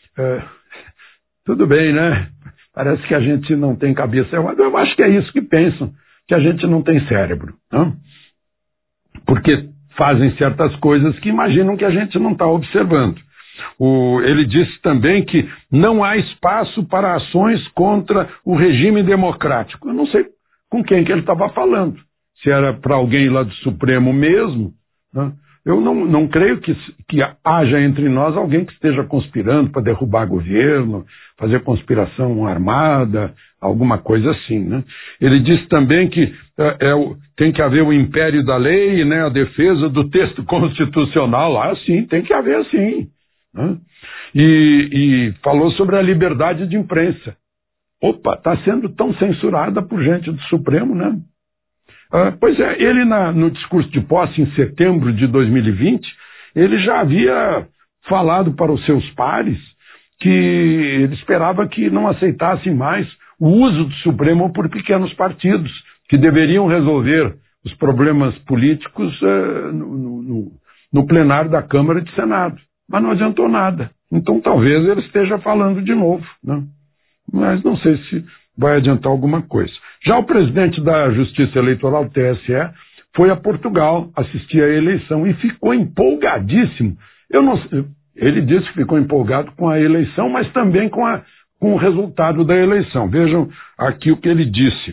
Tudo bem, né? Parece que a gente não tem cabeça. Eu acho que é isso que pensam, que a gente não tem cérebro. Né? Porque fazem certas coisas que imaginam que a gente não está observando. Ele disse também que não há espaço para ações contra o regime democrático. Eu não sei com quem que ele estava falando. Se era para alguém lá do Supremo mesmo, né? Eu não creio que haja entre nós alguém que esteja conspirando para derrubar governo, fazer conspiração armada, alguma coisa assim, né? Ele disse também que tem que haver o império da lei, né? A defesa do texto constitucional. Sim, tem que haver sim, né? E falou sobre a liberdade de imprensa. Opa, está sendo tão censurada por gente do Supremo, né? Pois é, ele no discurso de posse em setembro de 2020, ele já havia falado para os seus pares que ele esperava que não aceitassem mais o uso do Supremo por pequenos partidos, que deveriam resolver os problemas políticos no plenário da Câmara e do Senado. Mas não adiantou nada. Então talvez ele esteja falando de novo, né? Mas não sei se vai adiantar alguma coisa. Já o presidente da Justiça Eleitoral, TSE, foi a Portugal assistir à eleição e ficou empolgadíssimo. Ele disse que ficou empolgado com a eleição, mas também com o resultado da eleição. Vejam aqui o que ele disse.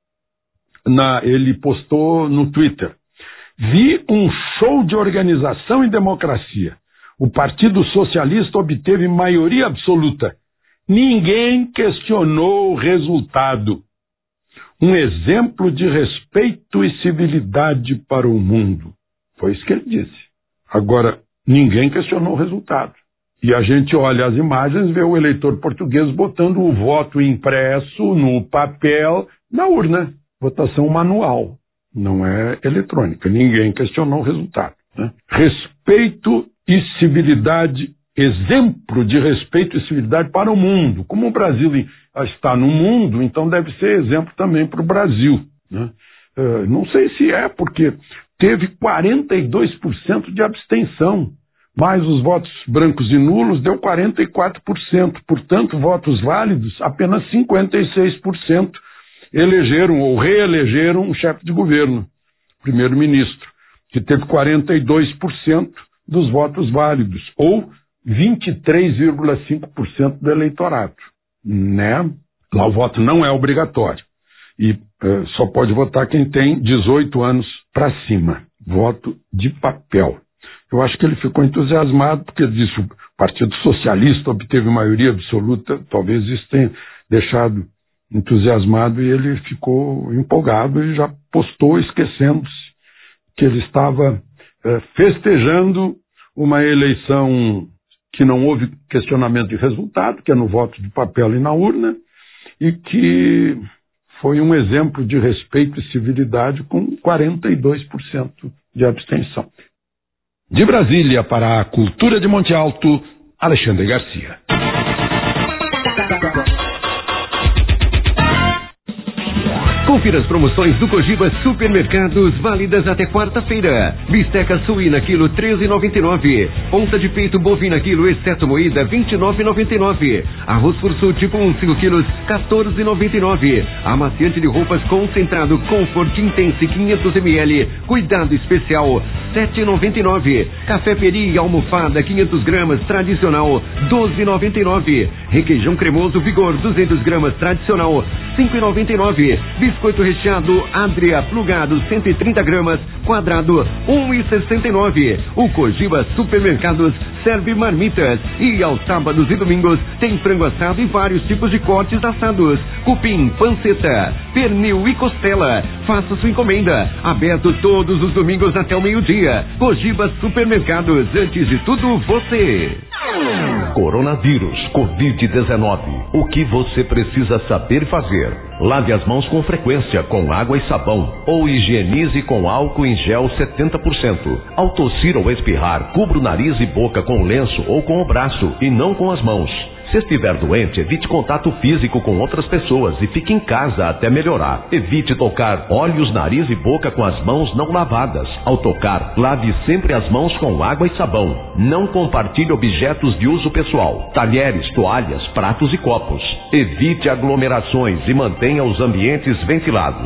Ele postou no Twitter. Vi um show de organização e democracia. O Partido Socialista obteve maioria absoluta. Ninguém questionou o resultado. Um exemplo de respeito e civilidade para o mundo. Foi isso que ele disse. Agora, ninguém questionou o resultado. E a gente olha as imagens e vê o eleitor português botando o voto impresso no papel na urna. Votação manual, não é eletrônica. Ninguém questionou o resultado, né? Respeito e civilidade, exemplo de respeito e civilidade para o mundo. Como o Brasil está no mundo, então deve ser exemplo também para o Brasil, né? Não sei se porque teve 42% de abstenção, mais os votos brancos e nulos deu 44%. Portanto, votos válidos, apenas 56% elegeram ou reelegeram um chefe de governo, primeiro-ministro, que teve 42% dos votos válidos, ou 23,5% do eleitorado, né? Lá o voto não é obrigatório e só pode votar quem tem 18 anos para cima. Voto de papel. Eu acho que ele ficou entusiasmado porque ele disse que o Partido Socialista obteve maioria absoluta, talvez isso tenha deixado entusiasmado e ele ficou empolgado e já postou esquecendo-se que ele estava festejando uma eleição que não houve questionamento de resultado, que é no voto de papel e na urna, e que foi um exemplo de respeito e civilidade com 42% de abstenção. De Brasília para a Cultura de Monte Alto, Alexandre Garcia. Confira as promoções do Cogiba Supermercados, válidas até quarta-feira. Bisteca suína, quilo 13,99. Onça de peito bovina, quilo, exceto moída, 29,99. Arroz Fursu tipo 1, 5 quilos, 14,99. Amaciante de roupas concentrado Comfort Intense, 500 ml. Cuidado especial, 7,99. Café Peri almofada, 500 gramas, tradicional, 12,99. Requeijão cremoso Vigor, 200 gramas, tradicional, 5,99. Biscoito recheado Adria plugado 130 gramas, quadrado 1,69. O Cogiba Supermercados serve marmitas e aos sábados e domingos tem frango assado e vários tipos de cortes assados, cupim, panceta, pernil e costela. Faça sua encomenda, aberto todos os domingos até o meio-dia. Cogiba Supermercados, antes de tudo você. Coronavírus, Covid-19. O que você precisa saber fazer? Lave as mãos com frequência com água e sabão ou higienize com álcool em gel 70%. Ao tossir ou espirrar, cubra o nariz e boca com lenço ou com o braço e não com as mãos. Se estiver doente, evite contato físico com outras pessoas e fique em casa até melhorar. Evite tocar olhos, nariz e boca com as mãos não lavadas. Ao tocar, lave sempre as mãos com água e sabão. Não compartilhe objetos de uso pessoal, talheres, toalhas, pratos e copos. Evite aglomerações e mantenha os ambientes ventilados.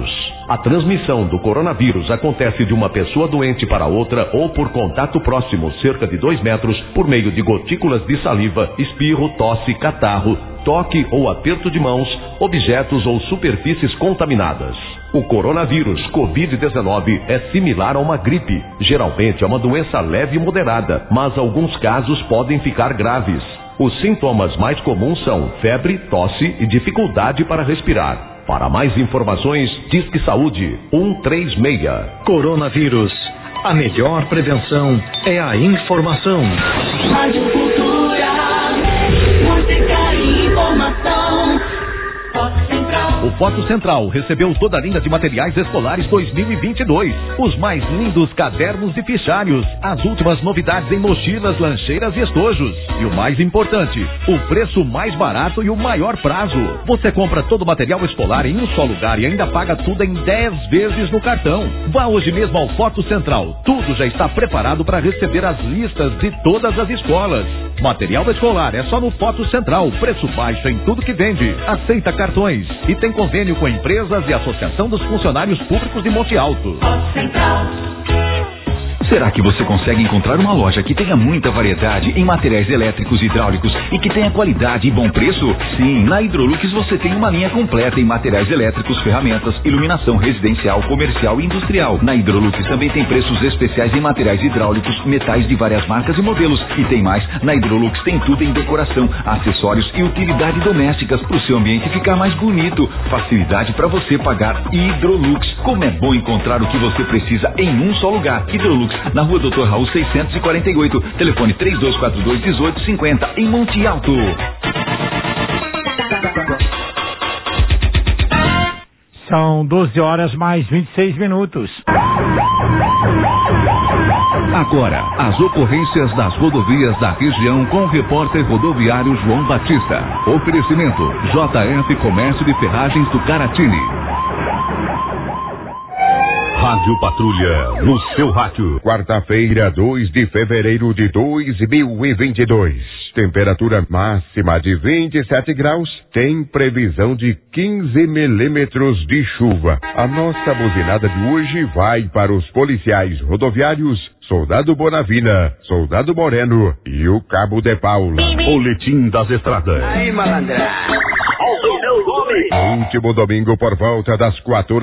A transmissão do coronavírus acontece de uma pessoa doente para outra ou por contato próximo, cerca de 2 metros, por meio de gotículas de saliva, espirro, tosse, catarro, toque ou aperto de mãos, objetos ou superfícies contaminadas. O coronavírus Covid-19 é similar a uma gripe. Geralmente é uma doença leve e moderada, mas alguns casos podem ficar graves. Os sintomas mais comuns são febre, tosse e dificuldade para respirar. Para mais informações, Disque Saúde 136. Coronavírus. A melhor prevenção é a informação. Rádio Cultura, música e informação. O Foto Central recebeu toda a linha de materiais escolares 2022. Os mais lindos cadernos e fichários. As últimas novidades em mochilas, lancheiras e estojos. E o mais importante, o preço mais barato e o maior prazo. Você compra todo o material escolar em um só lugar e ainda paga tudo em 10 vezes no cartão. Vá hoje mesmo ao Foto Central. Tudo já está preparado para receber as listas de todas as escolas. Material escolar é só no Foto Central. Preço baixo em tudo que vende. Aceita cartões e tem convênio com empresas e Associação dos Funcionários Públicos de Monte Alto. Será que você consegue encontrar uma loja que tenha muita variedade em materiais elétricos e hidráulicos e que tenha qualidade e bom preço? Sim, na Hidrolux você tem uma linha completa em materiais elétricos, ferramentas, iluminação residencial, comercial e industrial. Na Hidrolux também tem preços especiais em materiais hidráulicos, metais de várias marcas e modelos. E tem mais, na Hidrolux tem tudo em decoração, acessórios e utilidades domésticas para o seu ambiente ficar mais bonito. Facilidade para você pagar. Hidrolux. Como é bom encontrar o que você precisa em um só lugar. Hidrolux, na Rua Doutor Raul 648, telefone 3242-1850, em Monte Alto. São 12 horas mais 26 minutos. Agora, as ocorrências das rodovias da região com o repórter rodoviário João Batista. Oferecimento JF Comércio de Ferragens do Caratini. Rádio Patrulha, no seu rádio. Quarta-feira, 2 de fevereiro de 2022. Temperatura máxima de 27 graus. Tem previsão de 15 milímetros de chuva. A nossa buzinada de hoje vai para os policiais rodoviários Soldado Bonavina, Soldado Moreno e o Cabo de Paula. Boletim das Estradas. Aí, malandra. Último domingo por volta das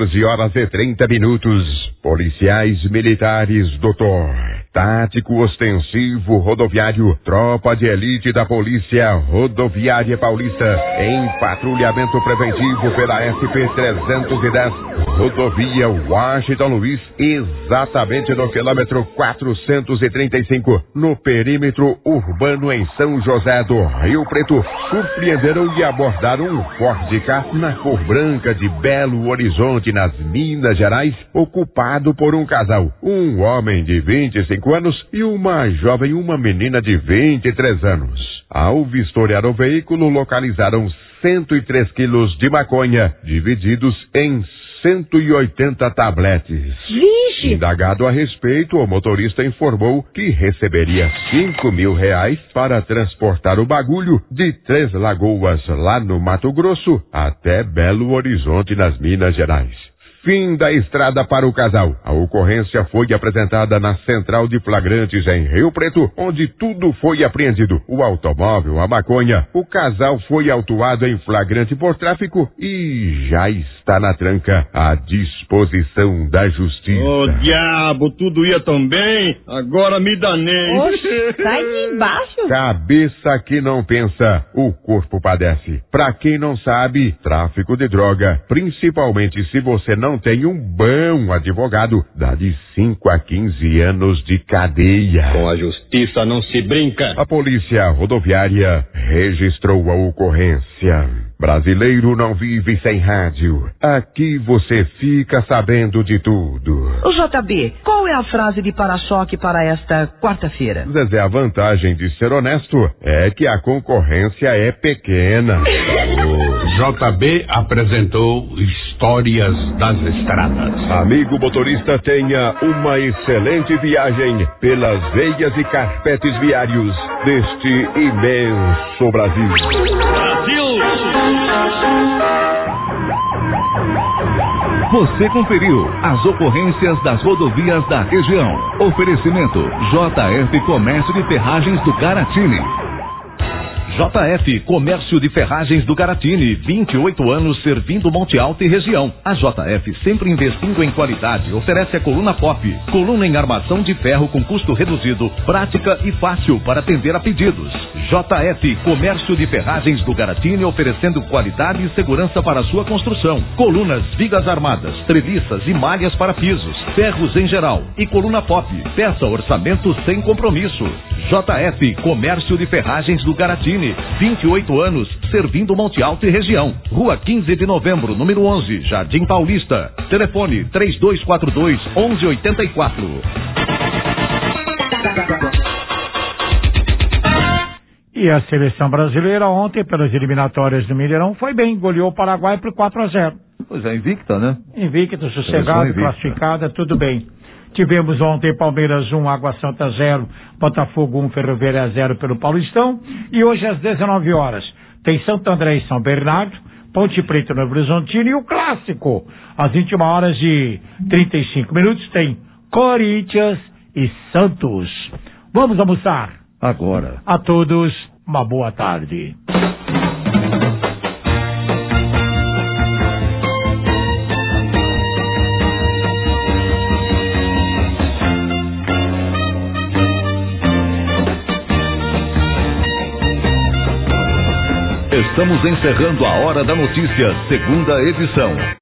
14h30. Policiais militares, doutor, tático ostensivo rodoviário, tropa de elite da Polícia Rodoviária Paulista, em patrulhamento preventivo pela SP-310, rodovia Washington Luiz, exatamente no quilômetro 435, no perímetro urbano em São José do Rio Preto, surpreenderam e abordaram um Ford Ka na cor branca de Belo Horizonte, nas Minas Gerais, ocupado por um casal, um homem de 25 anos e uma jovem, uma menina de 23 anos. Ao vistoriar o veículo, localizaram 103 quilos de maconha, divididos em 180 tabletes. Vixe! Indagado a respeito, o motorista informou que receberia R$5.000 para transportar o bagulho de Três Lagoas, lá no Mato Grosso, até Belo Horizonte, nas Minas Gerais. Fim da estrada para o casal. A ocorrência foi apresentada na Central de Flagrantes em Rio Preto, onde tudo foi apreendido. O automóvel, a maconha. O casal foi autuado em flagrante por tráfico e já está na tranca à disposição da justiça. Ô, diabo, tudo ia tão bem, agora me danei. Oxe, sai de embaixo. Cabeça que não pensa, o corpo padece. Pra quem não sabe, tráfico de droga, principalmente se você não tem um bom advogado, dá de 5 a 15 anos de cadeia. Com a justiça não se brinca. A polícia rodoviária registrou a ocorrência. Brasileiro não vive sem rádio. Aqui você fica sabendo de tudo. O JB, qual é a frase de para-choque para esta quarta-feira? Zezé, a vantagem de ser honesto é que a concorrência é pequena. O JB apresentou Histórias das Estradas. Amigo motorista, tenha uma excelente viagem pelas veias e carpetes viários deste imenso Brasil. Brasil! Você conferiu as ocorrências das rodovias da região. Oferecimento JF Comércio de Ferragens do Garatini. JF Comércio de Ferragens do Garatini, 28 anos servindo Monte Alto e região. A JF, sempre investindo em qualidade, oferece a coluna pop, coluna em armação de ferro com custo reduzido, prática e fácil para atender a pedidos. JF Comércio de Ferragens do Garatini, oferecendo qualidade e segurança para a sua construção. Colunas, vigas armadas, treliças e malhas para pisos, ferros em geral e coluna pop. Peça orçamento sem compromisso. JF Comércio de Ferragens do Garatini, 28 anos, servindo Monte Alto e região. Rua 15 de Novembro, número 11, Jardim Paulista. Telefone 3242-1184. E a seleção brasileira ontem, pelas eliminatórias do Mineirão, foi bem, goleou o Paraguai por 4-0. Pois é, invicta, né? Invicta, sossegada, classificada, tudo bem. Tivemos ontem Palmeiras 1, Água Santa 0, Botafogo 1, Ferroviária 0 pelo Paulistão. E hoje às 19 horas tem Santo André e São Bernardo, Ponte Preta no Horizontino e o clássico. Às 21 horas e 35 minutos tem Corinthians e Santos. Vamos almoçar? Agora. A todos, uma boa tarde. Estamos encerrando a Hora da Notícia, segunda edição.